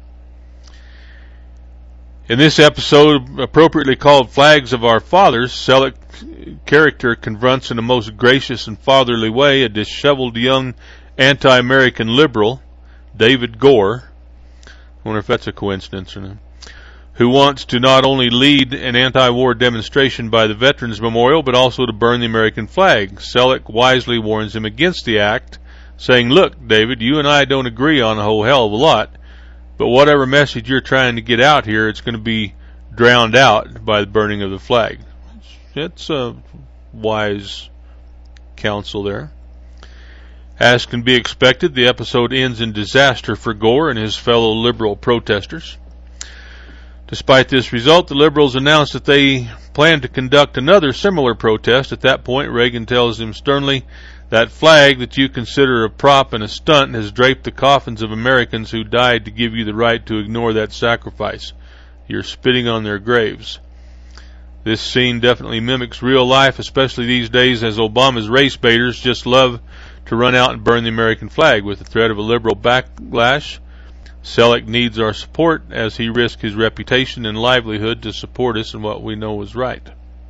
In this episode, appropriately called Flags of Our Fathers, Selleck's character confronts in a most gracious and fatherly way a disheveled young anti-American liberal, David Gore. I wonder if that's a coincidence or not. Who wants to not only lead an anti-war demonstration by the Veterans Memorial, but also to burn the American flag. Selleck wisely warns him against the act, saying, "Look, David, you and I don't agree on a whole hell of a lot, but whatever message you're trying to get out here, it's going to be drowned out by the burning of the flag." It's a wise counsel there. As can be expected, the episode ends in disaster for Gore and his fellow liberal protesters. Despite this result, the liberals announced that they plan to conduct another similar protest. At that point, Reagan tells him sternly, "That flag that you consider a prop and a stunt has draped the coffins of Americans who died to give you the right to ignore that sacrifice. You're spitting on their graves." This scene definitely mimics real life, especially these days, as Obama's race baiters just love to run out and burn the American flag. With the threat of a liberal backlash, Selleck needs our support as he risks his reputation and livelihood to support us in what we know is right.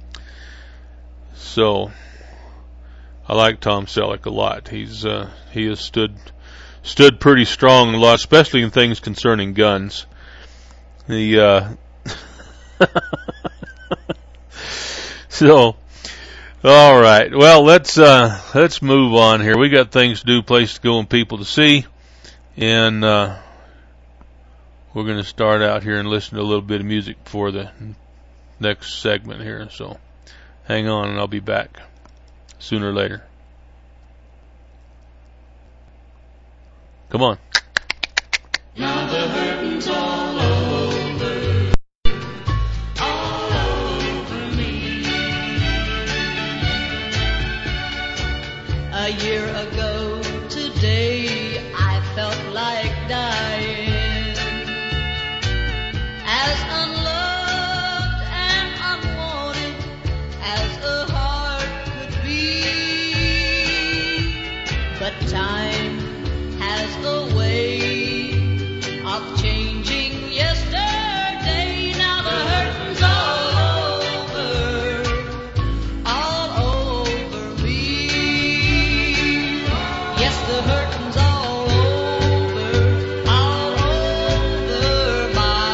So, I like Tom Selleck a lot. He has stood pretty strong a lot, especially in things concerning guns. So, all right. Well, let's move on here. We got things to do, place to go, and people to see, and we're going to start out here and listen to a little bit of music before the next segment here. So, hang on, and I'll be back sooner or later. Come on. Now the hurting's all over me. A year ago today, I felt like dying. As unloved and unwanted as a heart could be. But time has a way of changing yesterday. Now the hurting's all over me. Yes, the hurting's all over my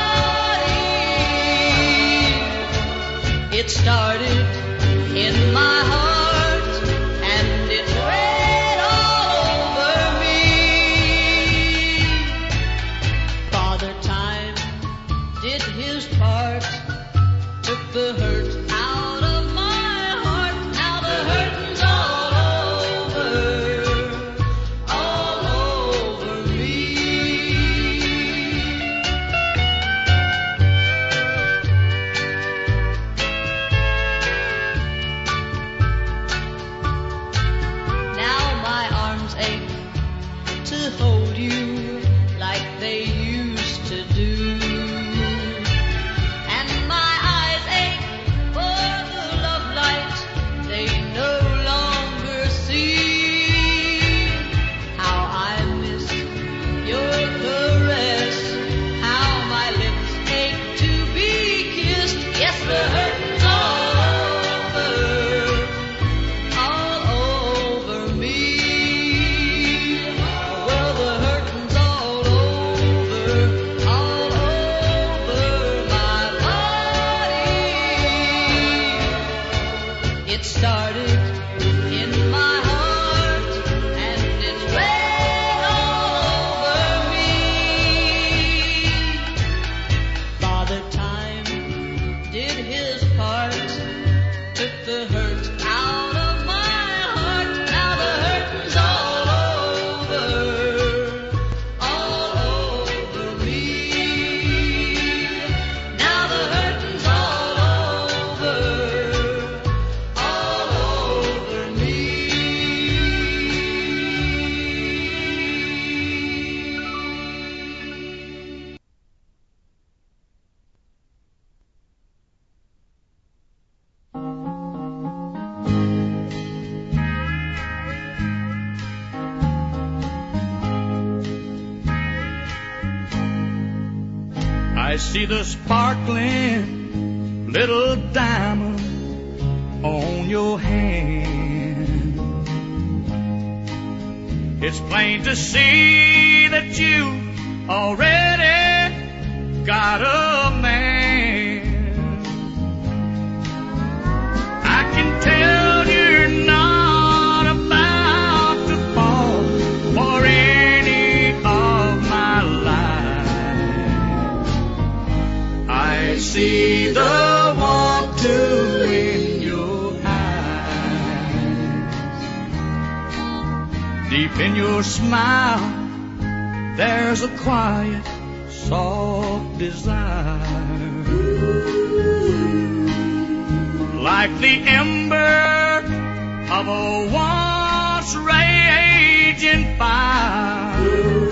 body. It started in my heart and it spread all over me. Father Time did his part, took the hurt out of my heart. Now the hurting's all over me. Now my arms ache to hold you like they used to do, and my eyes ache It started in my heart and it ran all over me. Father Time did his part, took the hurt out of my heart. Now the hurting's all over me. Now the hurting's all over me. I see the sparkling little diamond on your hand. It's plain to see that you already got a man. I can tell you're not about to fall for any of my lies. I see the want to in your eyes. Deep in your smile, there's a quiet, soft desire. Like the ember of a once raging fire.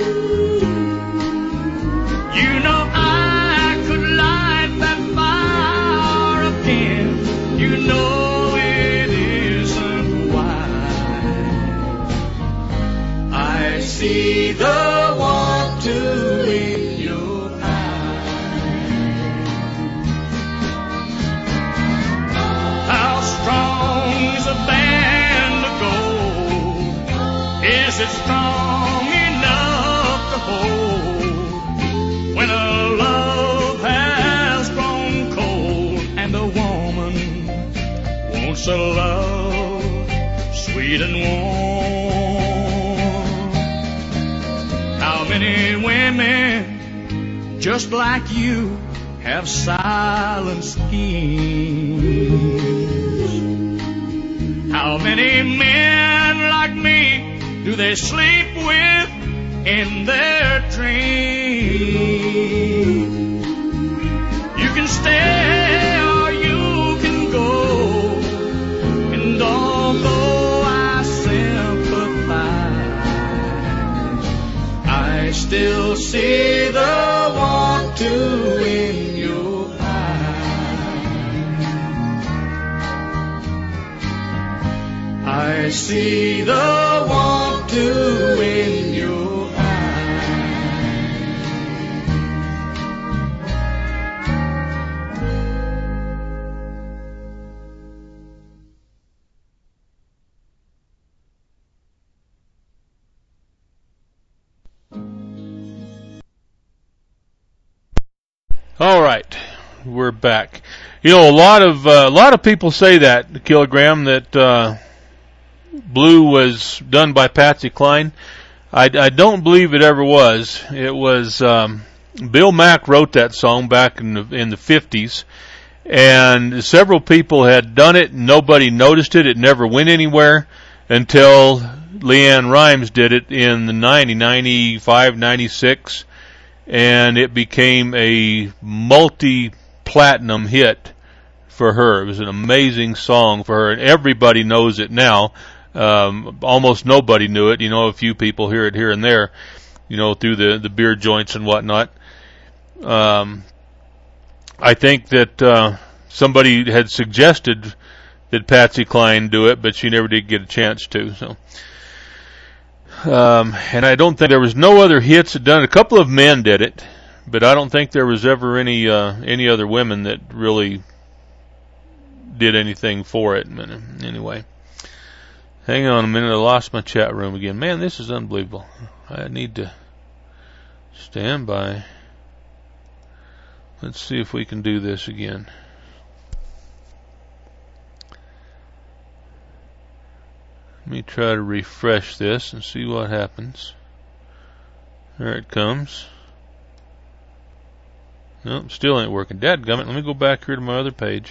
You know I could light that fire again. You know it isn't wise. I see the want to in your eyes. How strong's a band of gold? Is it strong enough to hold? When a love has grown cold and a woman wants a love sweet and warm. How many women just like you have silent schemes? How many men like me do they sleep with in their dreams? You can stay or you can go, and although I sympathize, I still see the want to in your eyes. I see the want to in your eyes. All right, we're back. You know, a lot of people say that, Kilogram, that Blue was done by Patsy Cline. I don't believe it ever was. It was Bill Mack wrote that song back in the 50s, and several people had done it and nobody noticed it. It never went anywhere until Leanne Rimes did it in the 95, 96, and it became a multi-platinum hit for her. It was an amazing song for her, and everybody knows it now. Almost nobody knew it. You know, a few people hear it here and there, you know, through the beer joints and whatnot. I think that somebody had suggested that Patsy Cline do it, but she never did get a chance to. So, and I don't think there was no other hits that done it. A couple of men did it, but I don't think there was ever any other women that really did anything for it. Anyway, hang on a minute. I lost my chat room again. Man, this is unbelievable. I need to stand by. Let's see if we can do this again. Let me try to refresh this and see what happens. There it comes. Nope, still ain't working. Dadgummit, let me go back here to my other page.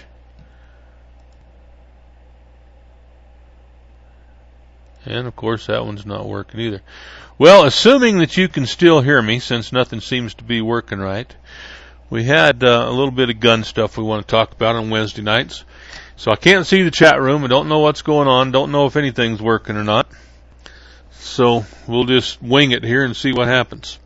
And of course that one's not working either. Well, assuming that you can still hear me, since nothing seems to be working right, we had a little bit of gun stuff we want to talk about on Wednesday nights. So I can't see the chat room. I don't know what's going on. Don't know if anything's working or not. So we'll just wing it here and see what happens.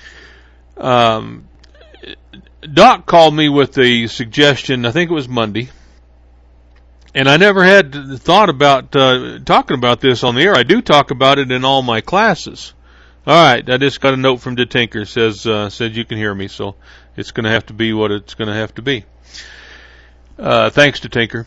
Doc called me with a suggestion, I think it was Monday, and I never had thought about talking about this on the air. I do talk about it in all my classes. All right, I just got a note from DeTinker, said you can hear me, so it's going to have to be what it's going to have to be. Thanks, DeTinker.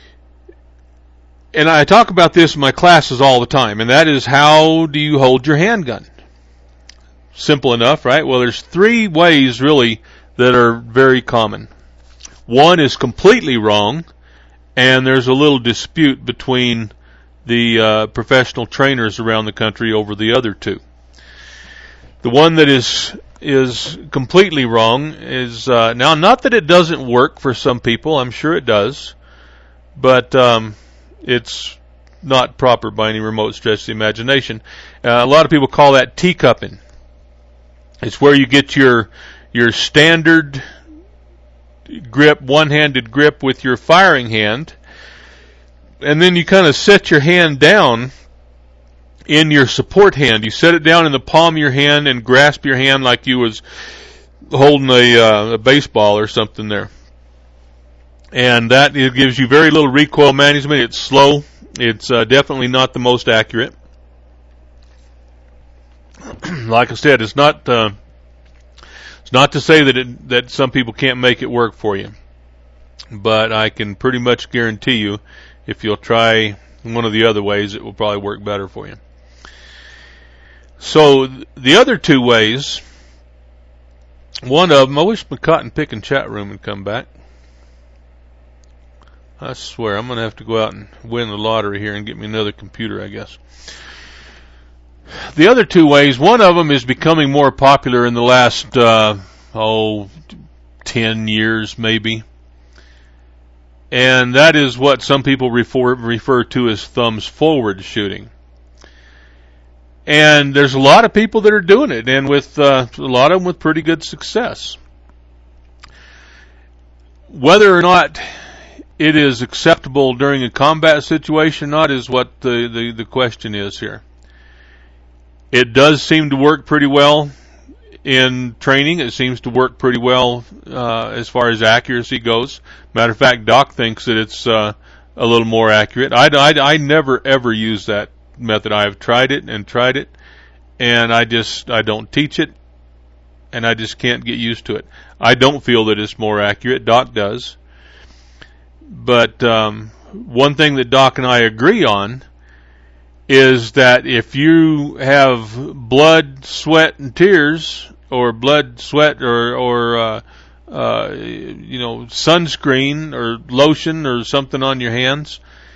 And I talk about this in my classes all the time, and that is, how do you hold your handgun? Simple enough, right? Well, there's three ways, really, that are very common. One is completely wrong, and there's a little dispute between the professional trainers around the country over the other two. The one that is completely wrong is, now, not that it doesn't work for some people, I'm sure it does, but it's not proper by any remote stretch of the imagination. A lot of people call that teacupping. It's where you get your standard grip, one-handed grip with your firing hand, and then you kind of set your hand down in your support hand. You set it down in the palm of your hand and grasp your hand like you was holding a baseball or something there. And that, it gives you very little recoil management. It's slow. It's definitely not the most accurate. Like I said, it's not to say that some people can't make it work for you, but I can pretty much guarantee you, if you'll try one of the other ways, it will probably work better for you. So the other two ways, one of them, I wish my cotton picking chat room would come back. I swear, I'm going to have to go out and win the lottery here and get me another computer, I guess. The other two ways, one of them is becoming more popular in the last, 10 years maybe. And that is what some people refer to as thumbs forward shooting. And there's a lot of people that are doing it, and with a lot of them with pretty good success. Whether or not it is acceptable during a combat situation or not is what the question is here. It does seem to work pretty well in training. It seems to work pretty well as far as accuracy goes. Matter of fact, Doc thinks that it's a little more accurate. I never ever use that method. I've tried it, and I don't teach it, and I just can't get used to it. I don't feel that it's more accurate. Doc does. But one thing that Doc and I agree on is that if you have blood, sweat, and tears, or blood, sweat, or sunscreen or lotion or something on your hands,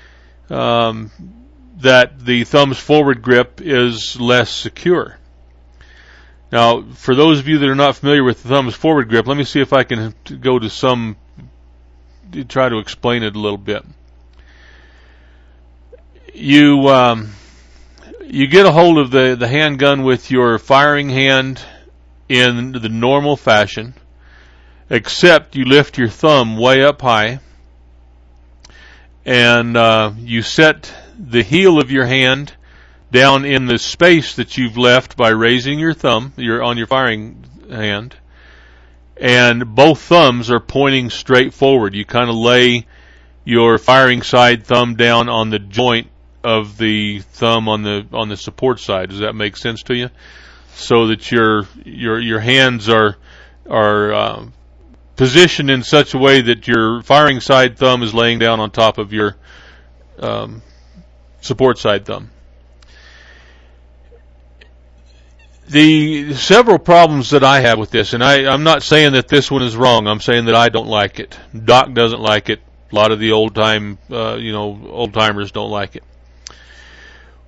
that the thumbs forward grip is less secure. Now, for those of you that are not familiar with the thumbs forward grip, let me see if I can go to try to explain it a little bit. You get a hold of the handgun with your firing hand in the normal fashion, except you lift your thumb way up high, and you set the heel of your hand down in the space that you've left by raising your thumb on your firing hand, and both thumbs are pointing straight forward. You kind of lay your firing side thumb down on the joint of the thumb on the support side. Does that make sense to you? So that your hands are positioned in such a way that your firing side thumb is laying down on top of your support side thumb. The several problems that I have with this, and I'm not saying that this one is wrong. I'm saying that I don't like it. Doc doesn't like it. A lot of the old timers don't like it.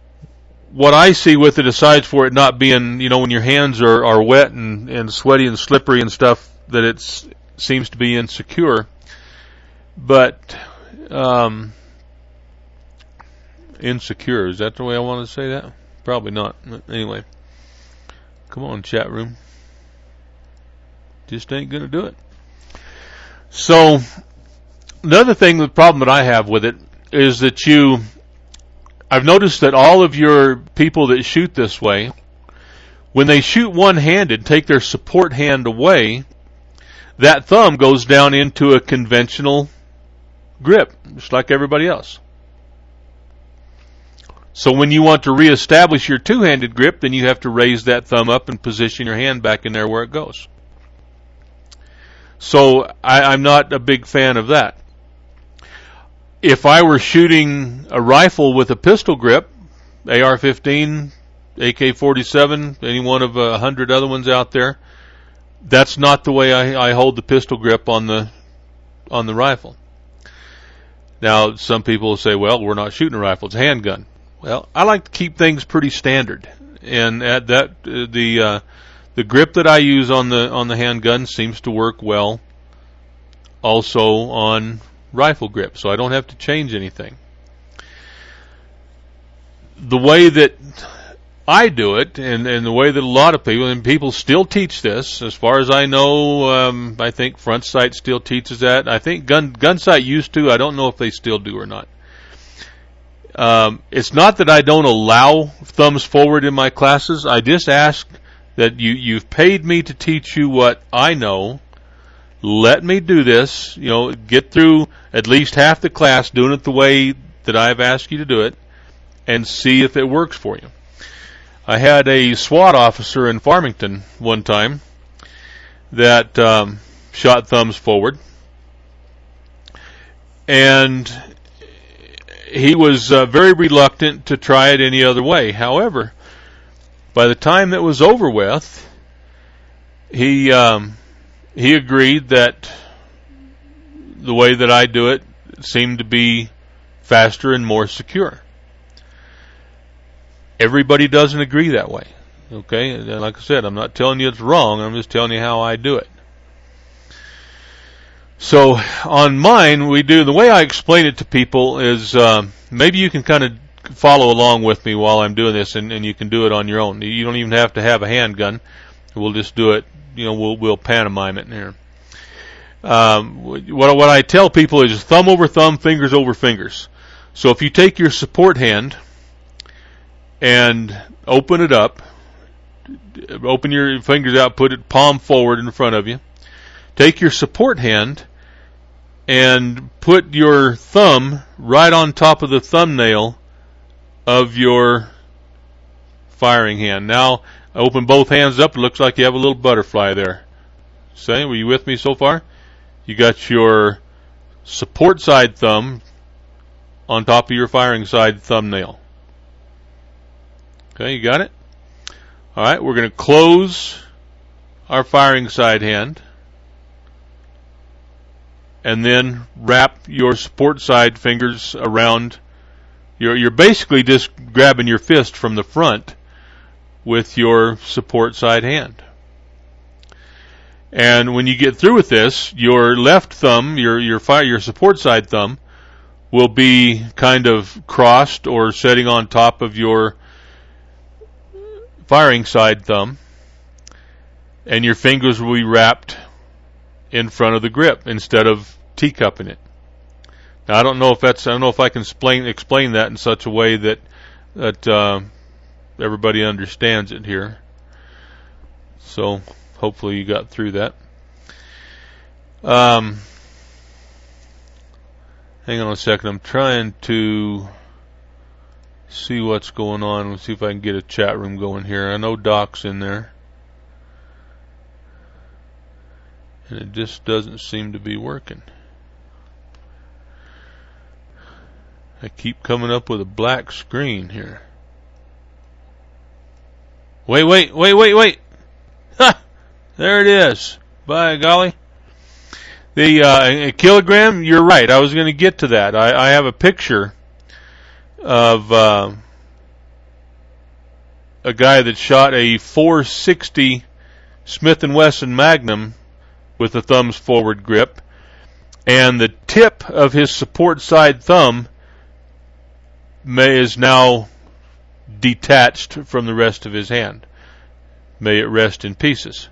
what I see with it, aside for it not being, when your hands are wet and sweaty and slippery and stuff, that it seems to be insecure. But insecure, is that the way I want to say that? Probably not. Anyway, come on, chat room. Just ain't going to do it. So, another thing, the problem that I have with it is that I've noticed that all of your people that shoot this way, when they shoot one-handed, take their support hand away, that thumb goes down into a conventional grip, just like everybody else. So when you want to reestablish your two-handed grip, then you have to raise that thumb up and position your hand back in there where it goes. So I'm not a big fan of that. If I were shooting a rifle with a pistol grip, AR-15, AK-47, any one of 100 other ones out there, that's not the way I hold the pistol grip on the rifle. Now, some people will say, well, we're not shooting a rifle, it's a handgun. Well, I like to keep things pretty standard, and at that the grip that I use on the handgun seems to work well also on rifle grip, so I don't have to change anything. The way that I do it, and the way that a lot of people, and people still teach this, as far as I know, I think Front Sight still teaches that. I think Gun Sight used to. I don't know if they still do or not. It's not that I don't allow thumbs forward in my classes. I just ask that you've paid me to teach you what I know. Let me do this, get through at least half the class doing it the way that I've asked you to do it, and see if it works for you. I had a SWAT officer in Farmington one time that shot thumbs forward, and he was very reluctant to try it any other way. However, by the time it was over with, he agreed that the way that I do it seemed to be faster and more secure. Everybody doesn't agree that way. Okay? And like I said, I'm not telling you it's wrong, I'm just telling you how I do it. So on mine, the way I explain it to people is, maybe you can kind of follow along with me while I'm doing this, and you can do it on your own. You don't even have to have a handgun. We'll just do it, we'll pantomime it in here. What I tell people is thumb over thumb, fingers over fingers. So if you take your support hand and open it up, open your fingers out, put it palm forward in front of you, take your support hand and put your thumb right on top of the thumbnail of your firing hand. Now, open both hands up. It looks like you have a little butterfly there. Say, were you with me so far? You got your support side thumb on top of your firing side thumbnail. Okay, you got it? All right, we're going to close our firing side hand and then wrap your support side fingers around. You're basically just grabbing your fist from the front with your support side hand. And when you get through with this, your left thumb, your support side thumb, will be kind of crossed or sitting on top of your firing side thumb, and your fingers will be wrapped in front of the grip instead of teacupping it. Now I don't know if I can explain that in such a way that everybody understands it here. So hopefully you got through that. Hang on a second. I'm trying to see what's going on. Let's see if I can get a chat room going here. I know Doc's in there, and it just doesn't seem to be working. I keep coming up with a black screen here. Wait. Ha! There it is. By golly. The kilogram, you're right. I was going to get to that. I have a picture of a guy that shot a .460 Smith & Wesson Magnum with a thumbs forward grip, and the tip of his support side thumb is now detached from the rest of his hand. May it rest in pieces.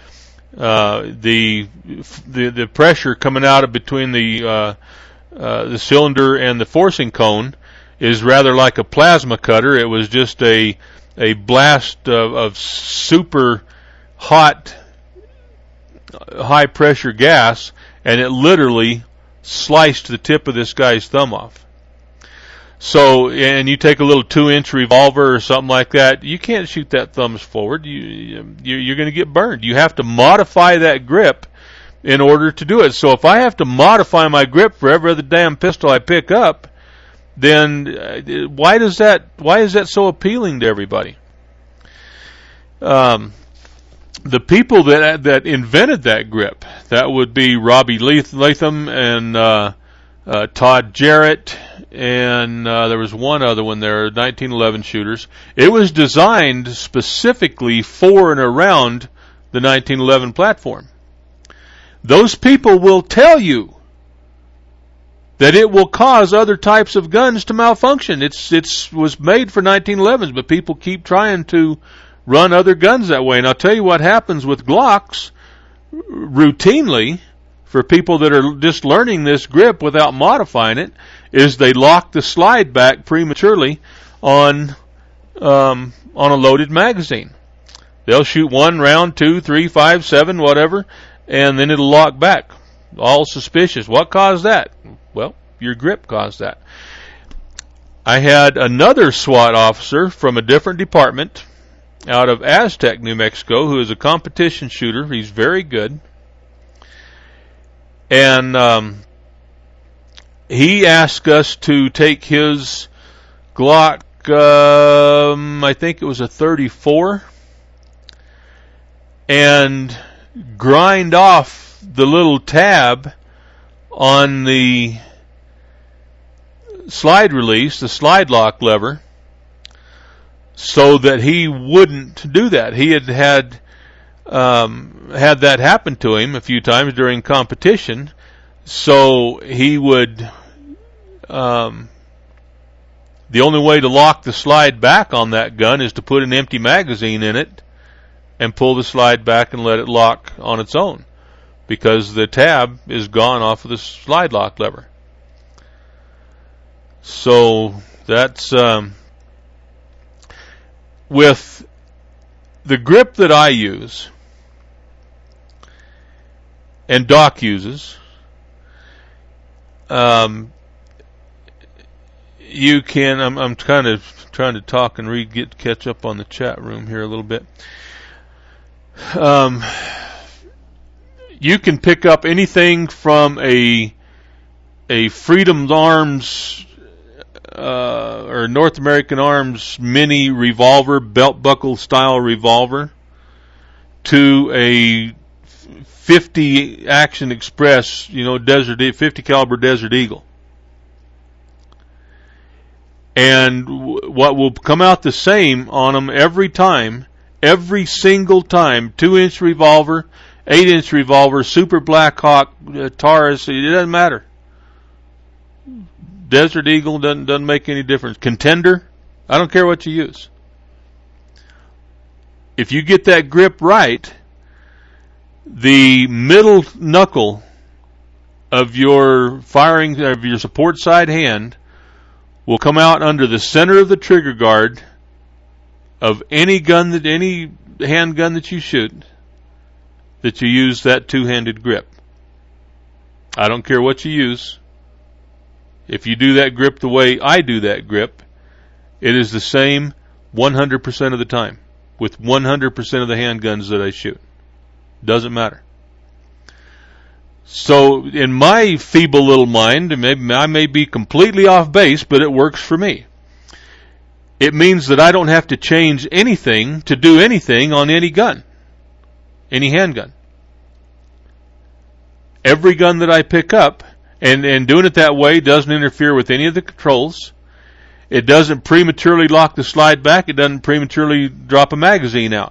The pressure coming out of between the cylinder and the forcing cone is rather like a plasma cutter. It was just a blast of super hot, high pressure gas, and it literally sliced the tip of this guy's thumb off. So, and you take a little 2-inch revolver or something like that, you can't shoot that thumbs forward. You're going to get burned. You have to modify that grip in order to do it. So if I have to modify my grip for every other damn pistol I pick up, then why is that so appealing to everybody? The people that invented that grip, that would be Robbie Latham and Todd Jarrett, and there was one other one there, 1911 shooters. It was designed specifically for and around the 1911 platform. Those people will tell you that it will cause other types of guns to malfunction. It was made for 1911s, but people keep trying to run other guns that way. And I'll tell you what happens with Glocks routinely for people that are just learning this grip without modifying it, is they lock the slide back prematurely on a loaded magazine. They'll shoot 1 round, 2, 3, 5, 7, whatever, and then it'll lock back. All suspicious. What caused that? Well, your grip caused that. I had another SWAT officer from a different department out of Aztec, New Mexico, who is a competition shooter. He's very good. And he asked us to take his Glock, I think it was a 34, and grind off the little tab on the slide release, the slide lock lever, so that he wouldn't do that. He had that happen to him a few times during competition, so he would, the only way to lock the slide back on that gun is to put an empty magazine in it and pull the slide back and let it lock on its own, because the tab is gone off of the slide lock lever. So that's, with the grip that I use and Doc uses, you can, I'm kind of trying to talk and catch up on the chat room here a little bit. You can pick up anything from a Freedom Arms or North American Arms mini revolver, belt buckle style revolver, to a 50 Action Express, 50 caliber Desert Eagle. And what will come out the same on them every single time, 2-inch revolver, 8-inch revolver, Super Black Hawk, Taurus, it doesn't matter. Desert Eagle doesn't make any difference. Contender, I don't care what you use. If you get that grip right, the middle knuckle of your support side hand will come out under the center of the trigger guard of any handgun that you shoot, that you use that two-handed grip. I don't care what you use. If you do that grip the way I do that grip, it is the same 100% of the time with 100% of the handguns that I shoot. Doesn't matter. So in my feeble little mind, I may be completely off base, but it works for me. It means that I don't have to change anything to do anything on any gun, any handgun. Every gun that I pick up, and doing it that way doesn't interfere with any of the controls. It doesn't prematurely lock the slide back. It doesn't prematurely drop a magazine out.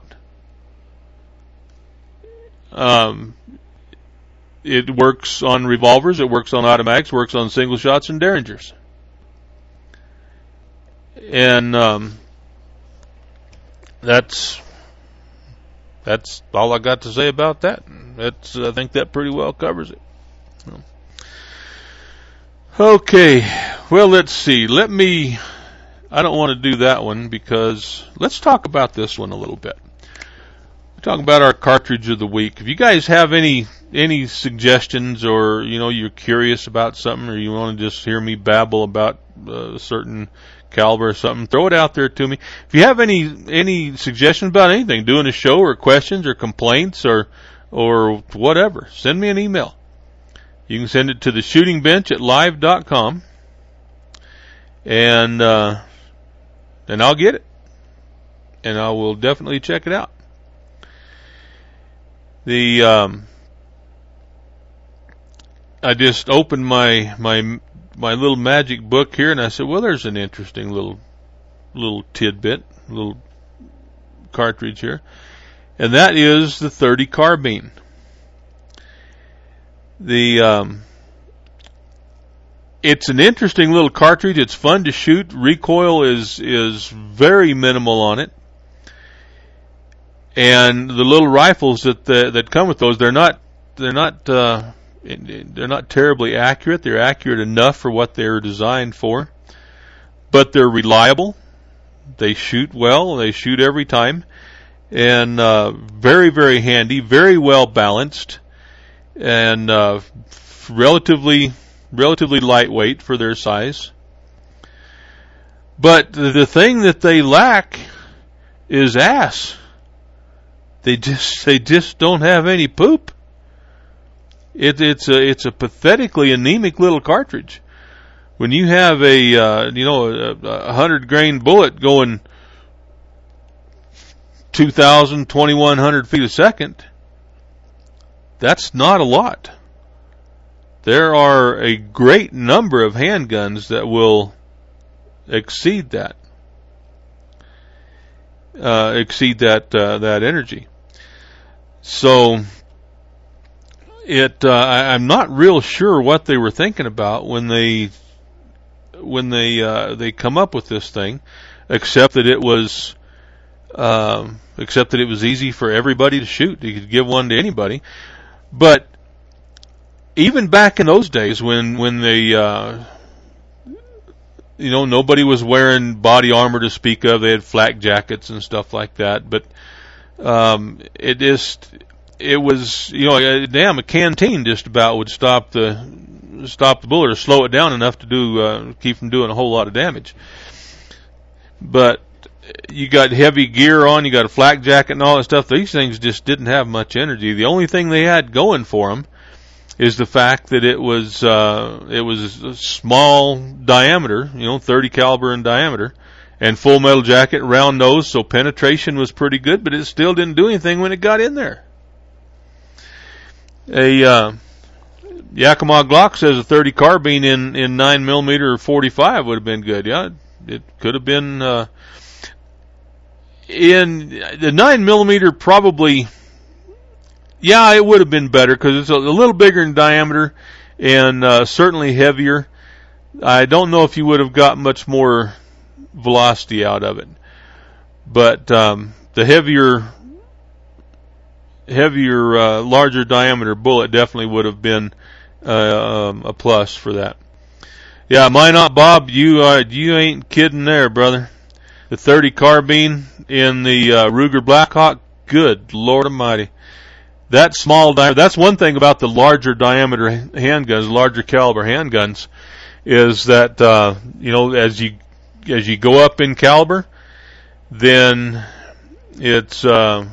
It works on revolvers. It works on automatics. Works on single shots and derringers. And that's all I got to say about that. I think that pretty well covers it. Okay, well, let's see. I don't want to do that one because let's talk about this one a little bit. We're talking about our cartridge of the week. If you guys have any suggestions, or you're curious about something, or you want to just hear me babble about a certain caliber or something, throw it out there to me. If you have any suggestions about anything, doing a show or questions or complaints or whatever, send me an email. You can send it to the shooting bench at live.com, and I'll get it, and I will definitely check it out. I just opened my little magic book here, and I said, well, there's an interesting little tidbit, little cartridge here, and that is the 30 carbine. It's an interesting little cartridge. It's fun to shoot. Recoil is very minimal on it, and the little rifles that come with those, they're not terribly accurate. They're accurate enough for what they're designed for, but they're reliable. They shoot well. They shoot every time, and very, very handy, very well balanced, and relatively lightweight for their size. But the thing that they lack is ass. They just don't have any poop. It's a pathetically anemic little cartridge. When you have a 100 grain bullet going 2,000, 2,100 feet a second, that's not a lot. There are a great number of handguns that will exceed that energy. So I'm not real sure what they were thinking about when they come up with this thing, except that it was easy for everybody to shoot. You could give one to anybody. But even back in those days when they nobody was wearing body armor to speak of, they had flak jackets and stuff like that, but it was a canteen just about would stop the bullet or slow it down enough to keep from doing a whole lot of damage. But you got heavy gear on, you got a flak jacket and all that stuff. These things just didn't have much energy. The only thing they had going for them is the fact that it was a small diameter, 30 caliber in diameter, and full metal jacket, round nose, so penetration was pretty good, but it still didn't do anything when it got in there. Yakima Glock says a 30 carbine in 9mm or 45 would have been good. Yeah, it could have been in the 9mm probably. Yeah, it would have been better because it's a little bigger in diameter and certainly heavier. I don't know if you would have got much more velocity out of it, but the heavier, larger diameter bullet definitely would have been a plus for that. Yeah, Minot Bob, you ain't kidding there, brother. The 30 carbine in the Ruger Blackhawk, good Lord Almighty. That small diameter, that's one thing about the larger diameter handguns, larger caliber handguns, is that, as you go up in caliber, then it's, as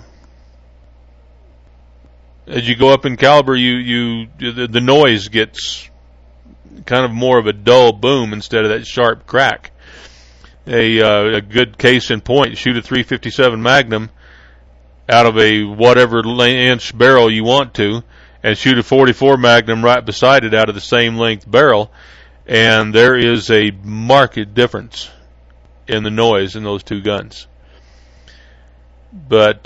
you go up in caliber, the noise gets kind of more of a dull boom instead of that sharp crack. A good case in point, shoot a .357 Magnum out of a whatever inch barrel you want to, and shoot a .44 Magnum right beside it out of the same length barrel, and there is a marked difference in the noise in those two guns. But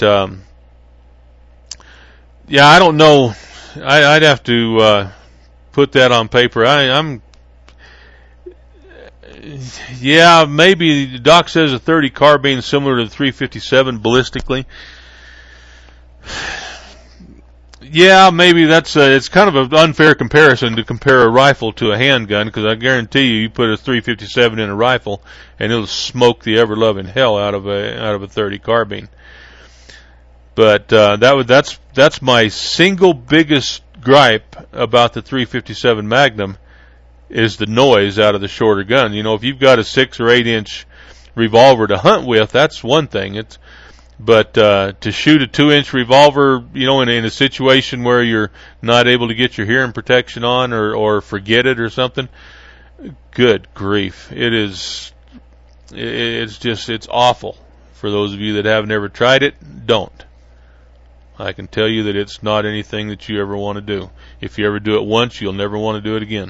yeah, I don't know. I'd have to put that on paper. Yeah, maybe Doc says a .30 carbine similar to the 357 ballistically. Yeah, maybe it's kind of an unfair comparison to compare a rifle to a handgun, because I guarantee you put a 357 in a rifle and it'll smoke the ever-loving hell out of a .30 carbine. But that's my single biggest gripe about the 357 Magnum, is the noise out of the shorter gun. You know, if you've got a 6 or 8 inch revolver to hunt with, that's one thing. But to shoot a 2-inch revolver, you know, in a situation where you're not able to get your hearing protection on, or forget it or something, good grief, it's awful. For those of you that have never tried it, don't. I can tell you that it's not anything that you ever want to do. If you ever do it once, you'll never want to do it again.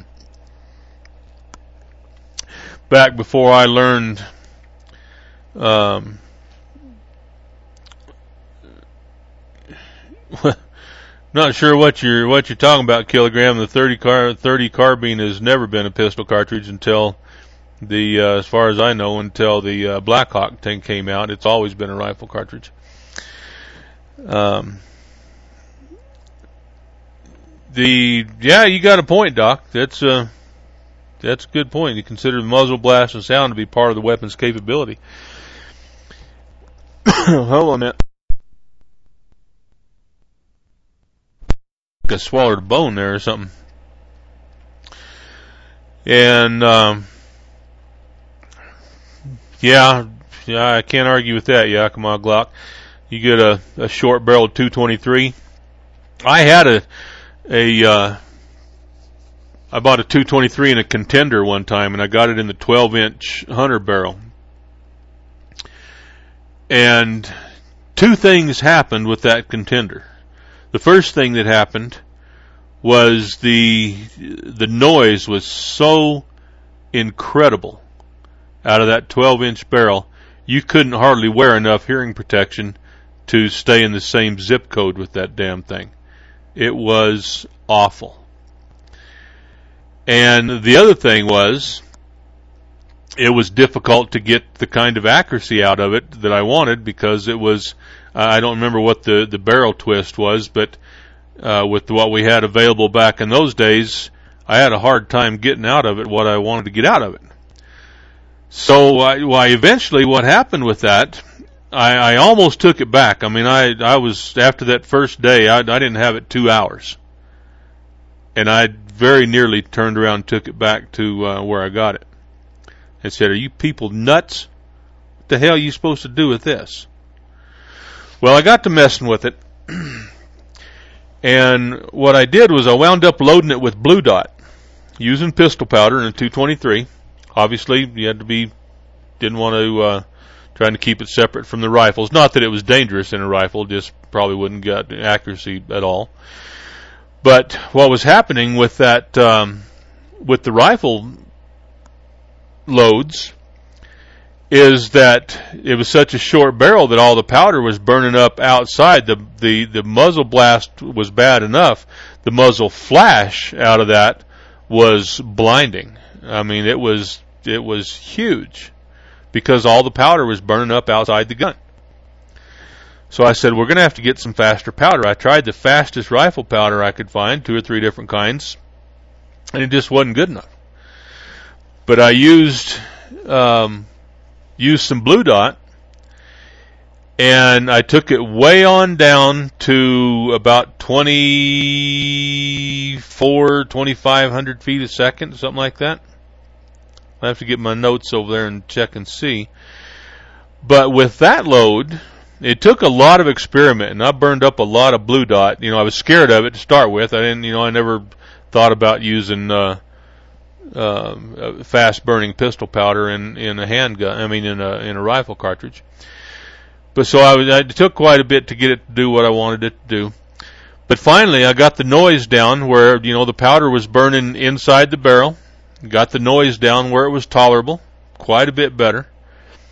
Back before I learned not sure what you're talking about, Kilogram. The 30 carbine has never been a pistol cartridge until as far as I know, until the Blackhawk thing came out. It's always been a rifle cartridge. You got a point, Doc. That's a good point. You consider the muzzle blast and sound to be part of the weapon's capability. Hold on a minute. I swallowed a bone there or something. And yeah, I can't argue with that, Yakima Glock. You get a short barreled 223. I had I bought a 223 in a Contender one time, and I got it in the 12-inch Hunter barrel. And two things happened with that Contender. The first thing that happened was the noise was so incredible out of that 12-inch barrel, you couldn't hardly wear enough hearing protection to stay in the same zip code with that damn thing. It was awful. And the other thing was, it was difficult to get the kind of accuracy out of it that I wanted, because it was, I don't remember what the barrel twist was, but with what we had available back in those days, I had a hard time getting out of it what I wanted to get out of it. So eventually what happened with that, I almost took it back. I mean, I was, after that first day, I didn't have it 2 hours. And I very nearly turned around and took it back to where I got it. And said, "Are you people nuts? What the hell are you supposed to do with this?" Well, I got to messing with it. And what I did was I wound up loading it with Blue Dot, using pistol powder in a 223. Obviously, you had to didn't want to, trying to keep it separate from the rifles. Not that it was dangerous in a rifle, just probably wouldn't get accuracy at all. But what was happening with that, with the rifle loads, is that it was such a short barrel that all the powder was burning up outside. The muzzle blast was bad enough. The muzzle flash out of that was blinding. I mean, it was huge, because all the powder was burning up outside the gun. So I said, we're going to have to get some faster powder. I tried the fastest rifle powder I could find, 2 or 3 different kinds, and it just wasn't good enough. But I used some Blue Dot, and I took it way on down to about 2,500 feet a second, something like that. I have to get my notes over there and check and see. But with that load, it took a lot of experiment, and I burned up a lot of Blue Dot. You know, I was scared of it to start with. I never thought about using fast burning pistol powder in a handgun. I mean, in a rifle cartridge. But so I took quite a bit to get it to do what I wanted it to do. But finally, I got the noise down where, the powder was burning inside the barrel. Got the noise down where it was tolerable, quite a bit better.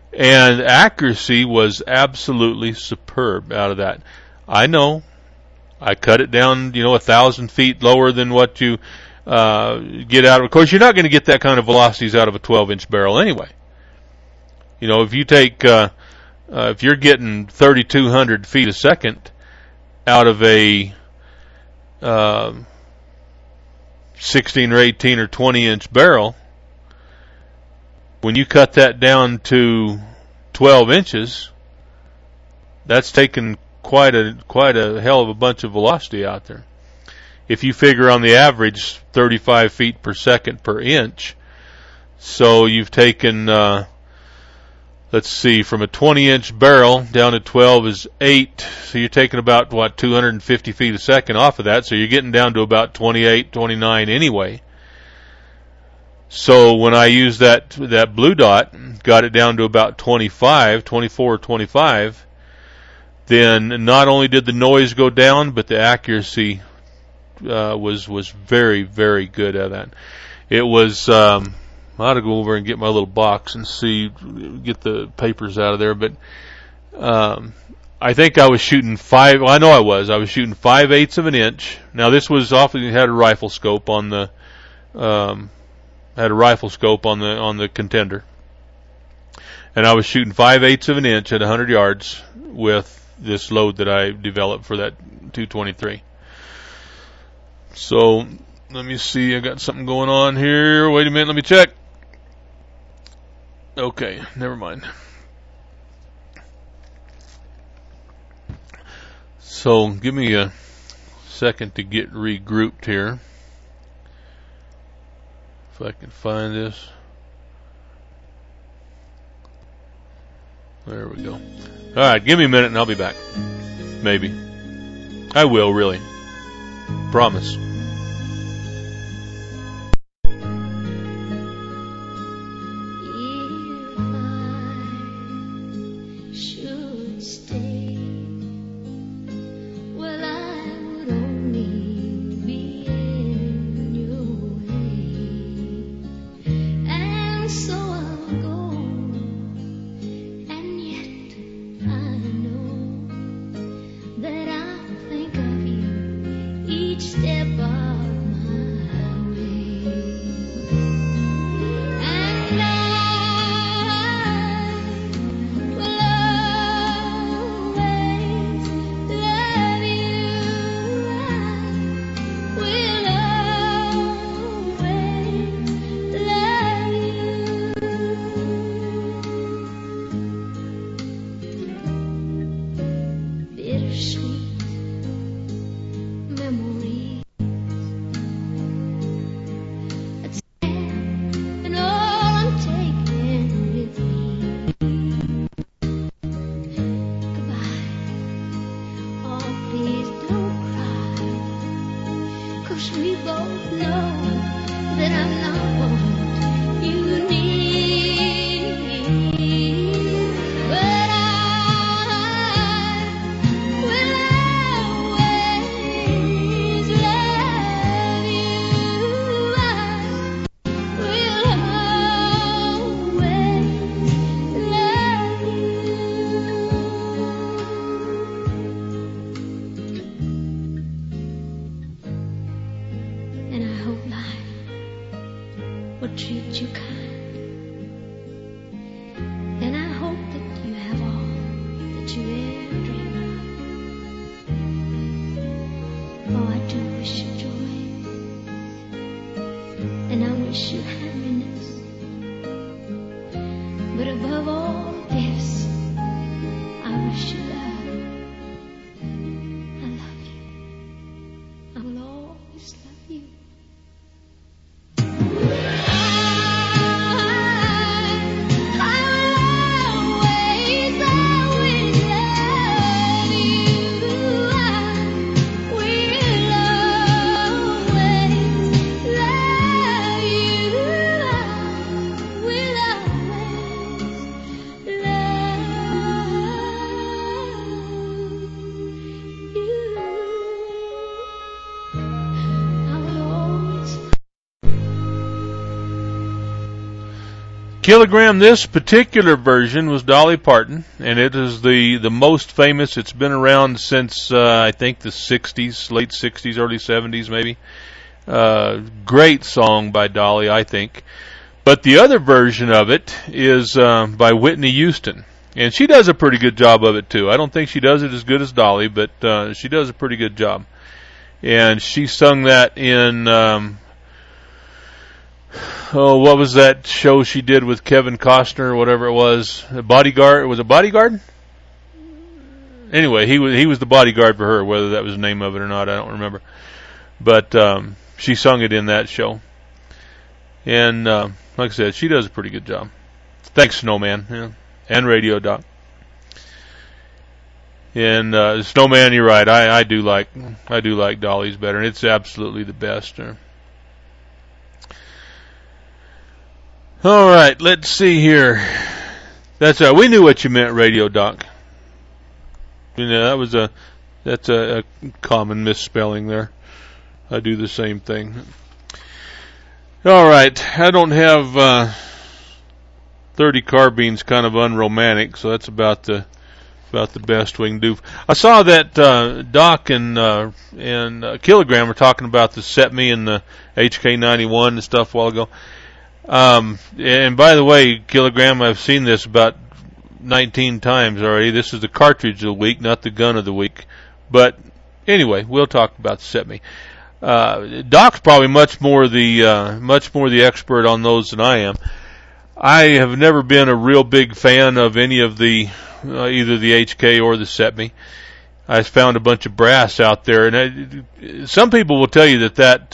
And accuracy was absolutely superb out of that. I know I cut it down, 1,000 feet lower than what you get out of. Of course, you're not going to get that kind of velocities out of a 12-inch barrel anyway. If you take, if you're getting 3,200 feet a second out of a 16 or 18 or 20-inch barrel, when you cut that down to 12 inches, that's taking quite a hell of a bunch of velocity out there. If you figure on the average 35 feet per second per inch, so you've taken, let's see, from a 20-inch barrel down to 12 is 8, so you're taking about, 250 feet a second off of that, so you're getting down to about 28, 29 anyway. So when I used that blue dot, got it down to about 24, 25, then not only did the noise go down, but the accuracy was very, very good at that. It was, I ought to go over and get my little box and get the papers out of there, but I think I was shooting I was shooting 5/8 of an inch. Now this was had a rifle scope on the, on the Contender. And I was shooting 5/8 of an inch at 100 yards with this load that I developed for that 223. So, let me see, I got something going on here. Wait a minute, let me check. Okay, never mind. So, give me a second to get regrouped here. If I can find this. There we go. Alright, give me a minute and I'll be back. Maybe. I will, really. Promise. Kilogram, this particular version was Dolly Parton, and it is the most famous. It's been around since, I think, the 60s, late 60s, early 70s maybe. Great song by Dolly, I think. But the other version of it is by Whitney Houston. And she does a pretty good job of it, too. I don't think she does it as good as Dolly, but she does a pretty good job. And she sung that in, what was that show she did with Kevin Costner or whatever it was? Bodyguard? Was it Bodyguard? Anyway, he was the bodyguard for her, whether that was the name of it or not, I don't remember. But she sung it in that show. And like I said, she does a pretty good job. Thanks, Snowman, yeah, and Radio Doc. And Snowman, you're right. I do like Dolly's better, and it's absolutely the best. All right, let's see here. That's we knew what you meant, Radio Doc. You know, that's a common misspelling there. I do the same thing. All right, I don't have 30 carbines, kind of unromantic, so that's about the best we can do. I saw that Doc and Kilogram were talking about the SETME and the HK91 and stuff a while ago. And by the way, Kilogram, I've seen this about 19 times already. This is the cartridge of the week, not the gun of the week. But anyway, we'll talk about the SETME. Doc's probably much more the expert on those than I am. I have never been a real big fan of any of the either the HK or the SETME. I found a bunch of brass out there, and some people will tell you that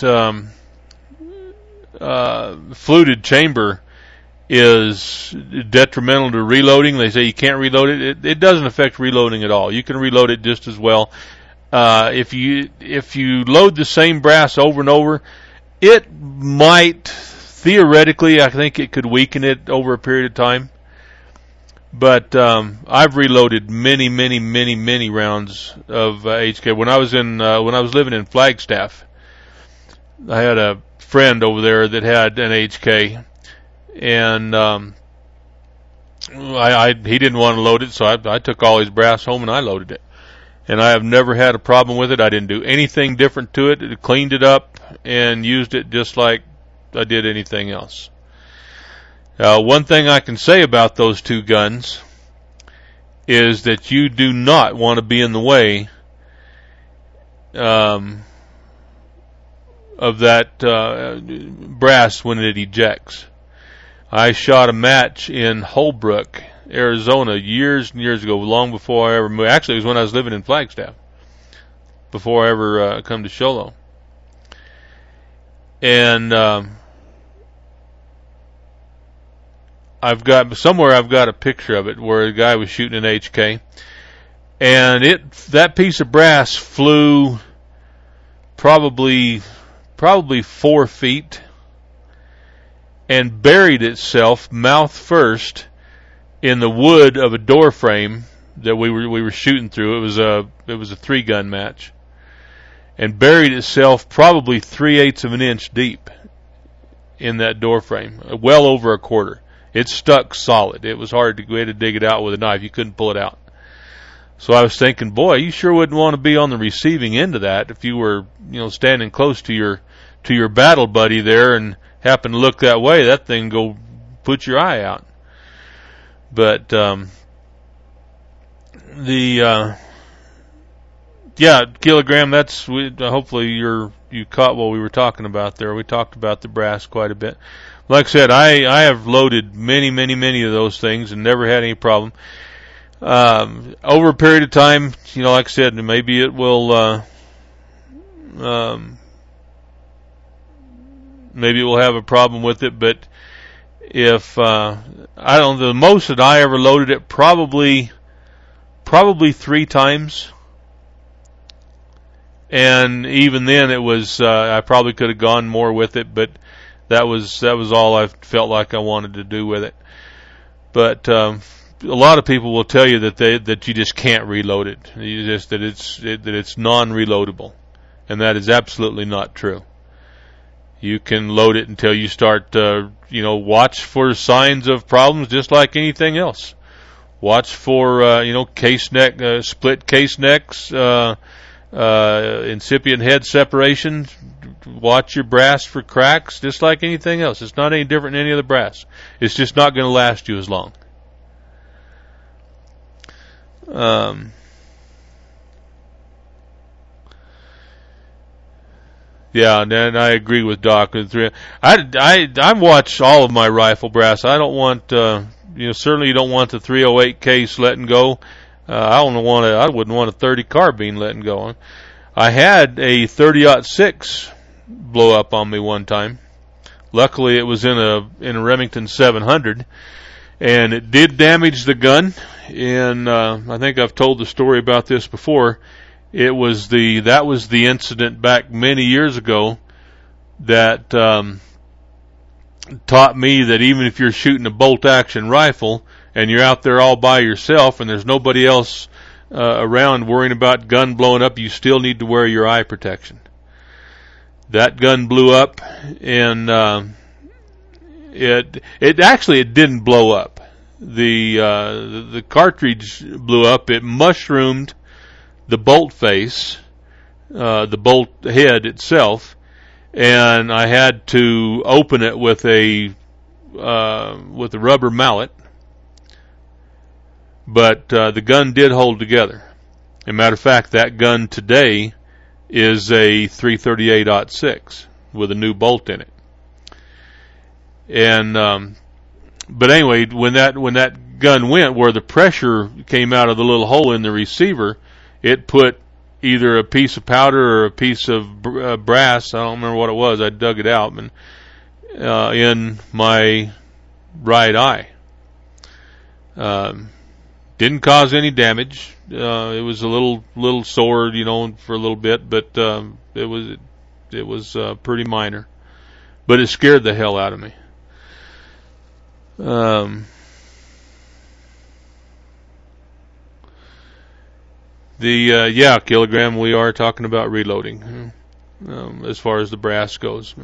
fluted chamber is detrimental to reloading. They say you can't reload it. It doesn't affect reloading at all. You can reload it just as well. If you load the same brass over and over, it might, theoretically, I think it could weaken it over a period of time. But I've reloaded many rounds of HK. When I was living in Flagstaff, I had a friend over there that had an HK, and he didn't want to load it, so I took all his brass home and I loaded it. And I have never had a problem with it. I didn't do anything different to it. It cleaned it up and used it just like I did anything else. One thing I can say about those two guns is that you do not want to be in the way of that brass when it ejects. I shot a match in Holbrook, Arizona, years and years ago, long before I ever moved. Actually, it was when I was living in Flagstaff, before I ever come to Show Low. And I've got a picture of it where a guy was shooting an HK, and that piece of brass flew probably 4 feet and buried itself mouth first in the wood of a door frame that we were shooting through. It was a 3-gun match, and buried itself probably 3/8 of an inch deep in that door frame, well over a quarter. It stuck solid. It was hard to go ahead and dig it out with a knife. You couldn't pull it out. So I was thinking, boy, you sure wouldn't want to be on the receiving end of that if you were, standing close to your battle buddy there and happen to look that way. That thing go put your eye out. But Kilogram. Hopefully you caught what we were talking about there. We talked about the brass quite a bit. Like I said, I have loaded many of those things and never had any problem. Over a period of time, like I said, maybe it will, maybe we'll have a problem with it, but if, the most that I ever loaded it, probably 3 times. And even then it was, I probably could have gone more with it, but that was all I felt like I wanted to do with it. But, a lot of people will tell you that you just can't reload it. That it's non-reloadable. And that is absolutely not true. You can load it until you start, watch for signs of problems just like anything else. Watch for, case neck, split case necks, incipient head separation. Watch your brass for cracks just like anything else. It's not any different than any other brass. It's just not going to last you as long. Yeah, and I agree with Doc. I watch all of my rifle brass. I don't want, certainly you don't want the 308 case letting go. I wouldn't want a 30 carbine letting go. I had a 30-06 blow up on me one time. Luckily, it was in a Remington 700, and it did damage the gun. And I think I've told the story about this before. That was the incident back many years ago that taught me that even if you're shooting a bolt action rifle and you're out there all by yourself and there's nobody else around worrying about gun blowing up, you still need to wear your eye protection. That gun blew up, and it didn't blow up. The cartridge blew up. It mushroomed the bolt face, the bolt head itself, and I had to open it with a rubber mallet. But the gun did hold together. As a matter of fact, that gun today is a 338-06 with a new bolt in it. And but anyway, when that gun went, where the pressure came out of the little hole in the receiver, it put either a piece of powder or a piece of brass, I don't remember what it was, I dug it out, in my right eye. Didn't cause any damage. It was a little sore, for a little bit, but it was pretty minor. But it scared the hell out of me. Kilogram, we are talking about reloading as far as the brass goes.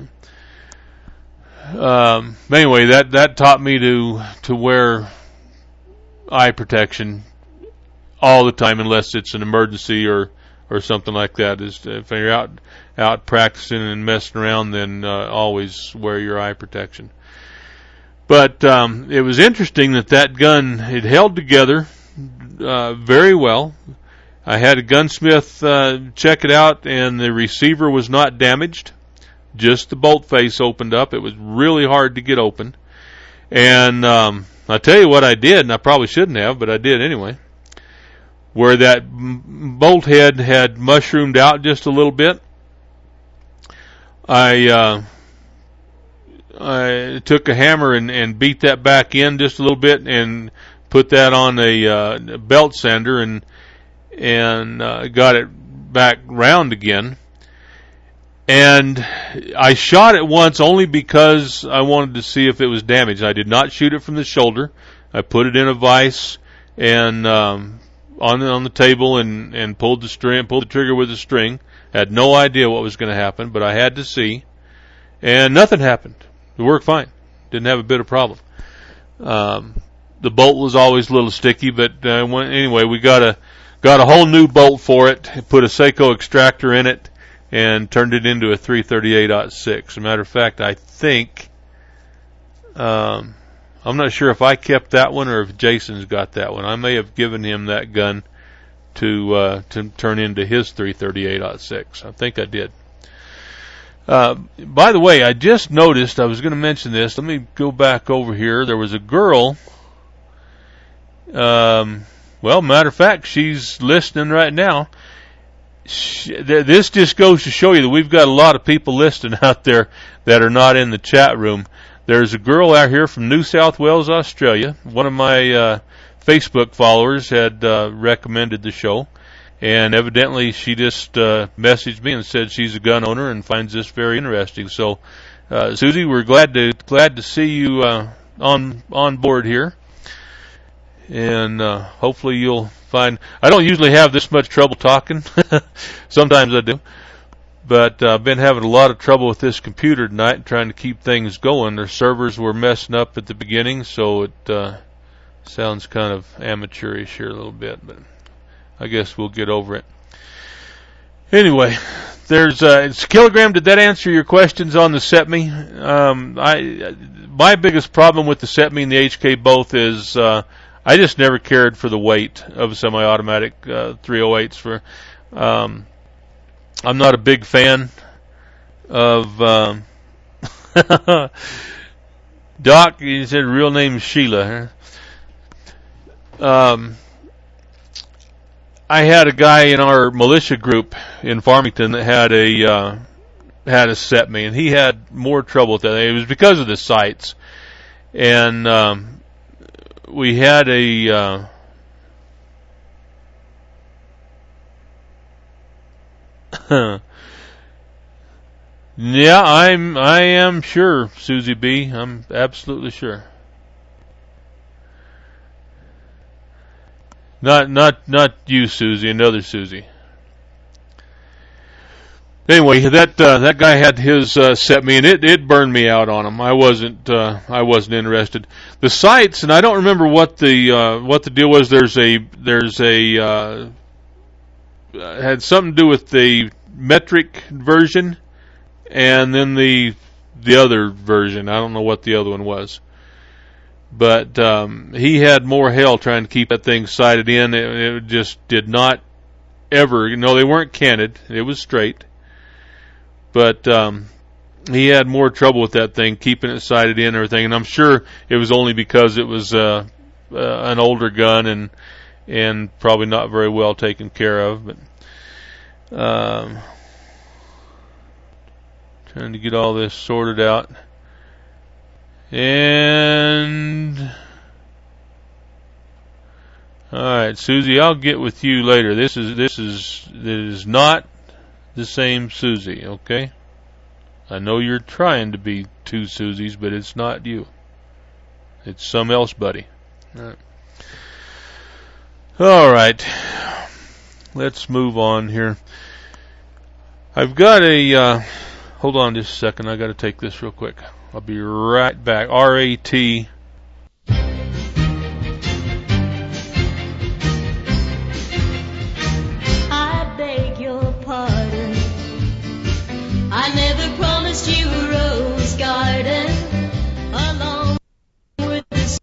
Anyway, that taught me to wear eye protection all the time, unless it's an emergency or something like that. If you're out practicing and messing around, then always wear your eye protection. But it was interesting that gun, it held together very well. I had a gunsmith check it out, and the receiver was not damaged. Just the bolt face opened up. It was really hard to get open. And I'll tell you what I did, and I probably shouldn't have, but I did anyway. Where that bolt head had mushroomed out just a little bit, I took a hammer and beat that back in just a little bit and put that on a belt sander and got it back round again. And I shot it once only because I wanted to see if it was damaged. I did not shoot it from the shoulder. I put it in a vise and on the table and pulled the trigger with the string. Had no idea what was going to happen, but I had to see. And nothing happened. It worked fine. Didn't have a bit of problem. The bolt was always a little sticky, but anyway, we got a whole new bolt for it. Put a Seiko extractor in it and turned it into a 338-06. As a matter of fact, I think I'm not sure if I kept that one or if Jason's got that one. I may have given him that gun to turn into his 338-06. I think I did. By the way, I just noticed, I was going to mention this. Let me go back over here. There was a girl. Matter of fact, she's listening right now. This just goes to show you that we've got a lot of people listening out there that are not in the chat room. There's a girl out here from New South Wales, Australia. One of my Facebook followers had recommended the show, and evidently she just messaged me and said she's a gun owner and finds this very interesting. So, Susie, we're glad to see you on board here, and hopefully you'll find. I don't usually have this much trouble talking. Sometimes I do, But I've been having a lot of trouble with this computer tonight and trying to keep things going. Their servers were messing up at the beginning, so it sounds kind of amateurish here a little bit, but I guess we'll get over it. Anyway, there's Kilogram. Did that answer your questions on the SETME? My biggest problem with the SETME and the HK both is I just never cared for the weight of semi-automatic 308s. For I'm not a big fan of Doc. He said real name is Sheila. I had a guy in our militia group in Farmington that had a SETME, and he had more trouble with that. It was because of the sights, and we had a yeah, I am sure, Susie B. I'm absolutely sure. Not you, Susie. Another Susie. Anyway, that guy had his SETME, and it burned me out on him. I wasn't interested. The sights, and I don't remember what the deal was. There's a had something to do with the metric version, and then the other version. I don't know what the other one was. But he had more hell trying to keep that thing sighted in. It just did not ever, they weren't canted. It was straight. But he had more trouble with that thing, keeping it sighted in and everything. And I'm sure it was only because it was an older gun and probably not very well taken care of. But trying to get all this sorted out. And all right, Susie, I'll get with you later. This is not the same Susie, okay? I know you're trying to be two Susies, but it's not you. It's some else, buddy. All right. Let's move on here. I've got a hold on just a second. I got to take this real quick. I'll be right back. RAT. I beg your pardon. I never promised you a rose garden along with the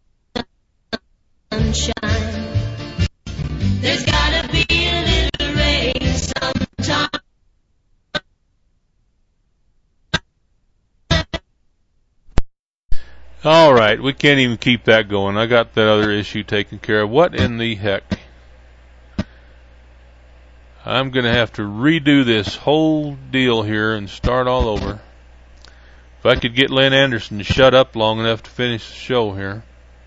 sunshine. There's gotta be a little rain sometime. All right, we can't even keep that going. I got that other issue taken care of. What in the heck? I'm going to have to redo this whole deal here and start all over. If I could get Lynn Anderson to shut up long enough to finish the show here.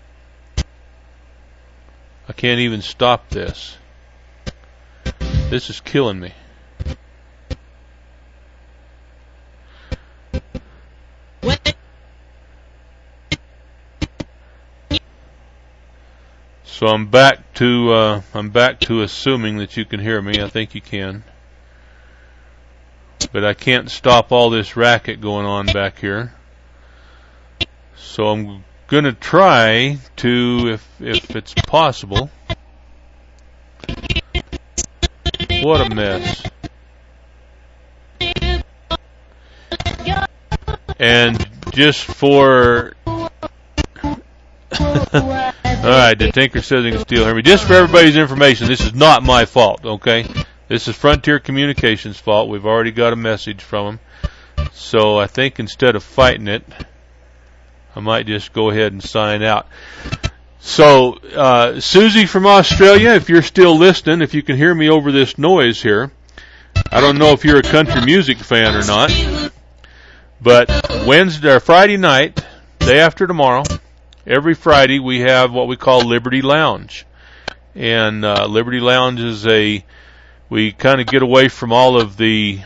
I can't even stop this. This is killing me. So I'm back to assuming that you can hear me. I think you can. But I can't stop all this racket going on back here. So I'm going to try to, if it's possible. What a mess. And just for all right, the Tinker says he can still hear me. Just for everybody's information, this is not my fault, okay? This is Frontier Communications' fault. We've already got a message from them. So I think instead of fighting it, I might just go ahead and sign out. So, Susie from Australia, if you're still listening, if you can hear me over this noise here, I don't know if you're a country music fan or not, but Wednesday or Friday night, day after tomorrow, every Friday we have what we call Liberty Lounge. And Liberty Lounge is we kind of get away from all of the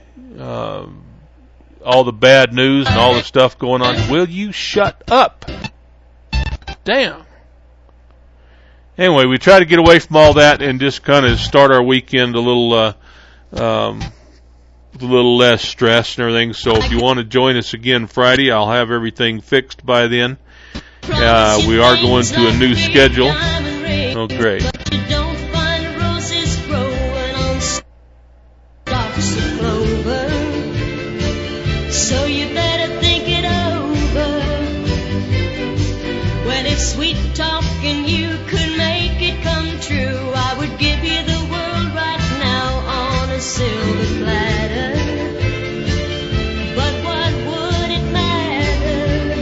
bad news and all the stuff going on. Will you shut up? Damn. Anyway, we try to get away from all that and just kind of start our weekend a little with a little less stress and everything. So if you want to join us again Friday, I'll have everything fixed by then. We are going to a new schedule. Oh, great. But you don't find roses growing on stalks of clover. So you better think it over. Well, if sweet talking you could make it come true, I would give you the world right now on a silver platter. But what would it matter?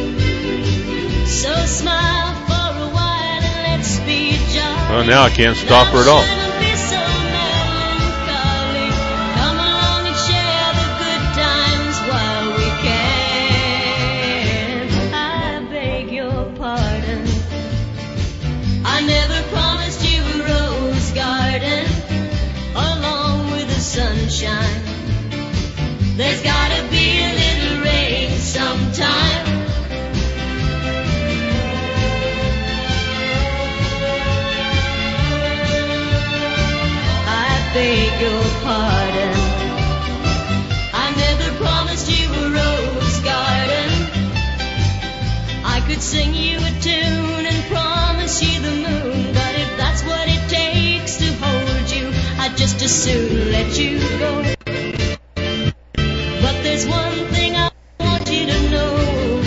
So smile for a while and let's be jolly. Well, now I can't stop her at all. Shouldn't be so melancholy. Come along and share the good times while we can. I beg your pardon. I never promised you a rose garden along with the sunshine. There's gotta be a little rain sometime. I beg your pardon. I never promised you a rose garden. I could sing you a tune and promise you the moon, but if that's what it takes to hold you, I'd just as soon let you go. But there's one thing I want you to know.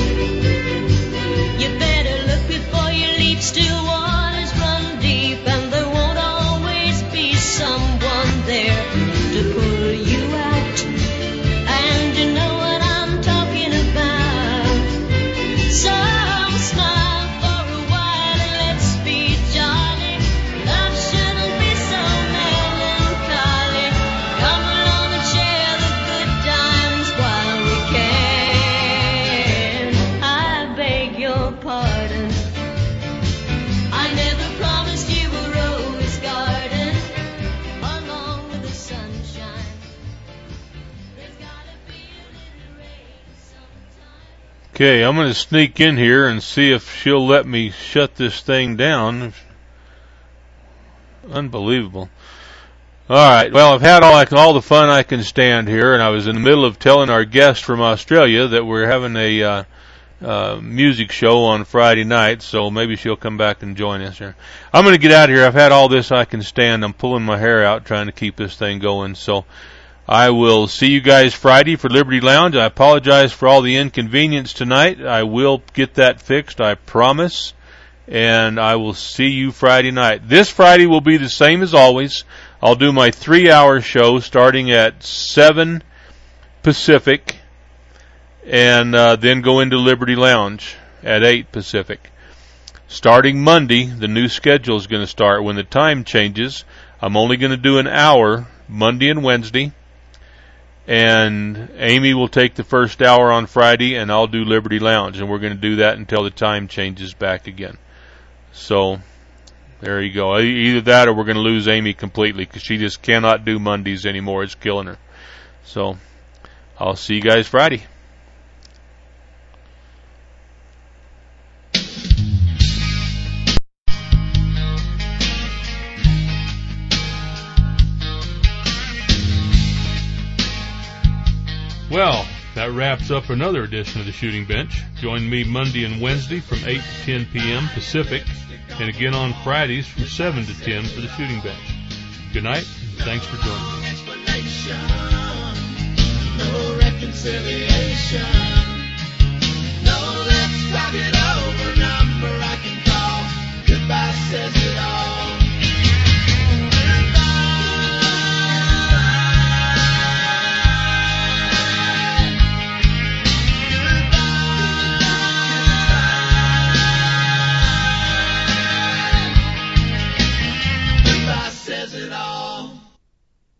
You better look before you leap. Still waters run deep, and there won't always be someone there to pull you out. And you know what I'm talking about. So smile for a while and let's be jolly. Love shouldn't be so melancholy. Come along and share the good times while we can. I beg your pardon. I never promised you a rose garden along with the sunshine. There's gotta be a little rain sometime. Okay, I'm going to sneak in here and see if she'll let me shut this thing down. Unbelievable. Alright, well, I've had all the fun I can stand here, and I was in the middle of telling our guest from Australia that we're having a music show on Friday night, so maybe she'll come back and join us here. I'm going to get out of here. I've had all this I can stand. I'm pulling my hair out trying to keep this thing going, so I will see you guys Friday for Liberty Lounge. I apologize for all the inconvenience tonight. I will get that fixed, I promise, and I will see you Friday night. This Friday will be the same as always. I'll do my 3-hour show starting at 7 Pacific, and then go into Liberty Lounge at 8 Pacific. Starting Monday, the new schedule is going to start. When the time changes, I'm only going to do an hour Monday and Wednesday, and Amy will take the first hour on Friday, and I'll do Liberty Lounge, and we're going to do that until the time changes back again. So there you go. Either that or we're going to lose Amy completely, because she just cannot do Mondays anymore. It's killing her. So I'll see you guys Friday. Well, that wraps up another edition of the Shooting Bench. Join me Monday and Wednesday from 8 to 10 p.m. Pacific, and again on Fridays from 7 to 10 for the Shooting Bench. Good night, and thanks for joining me. No reconciliation.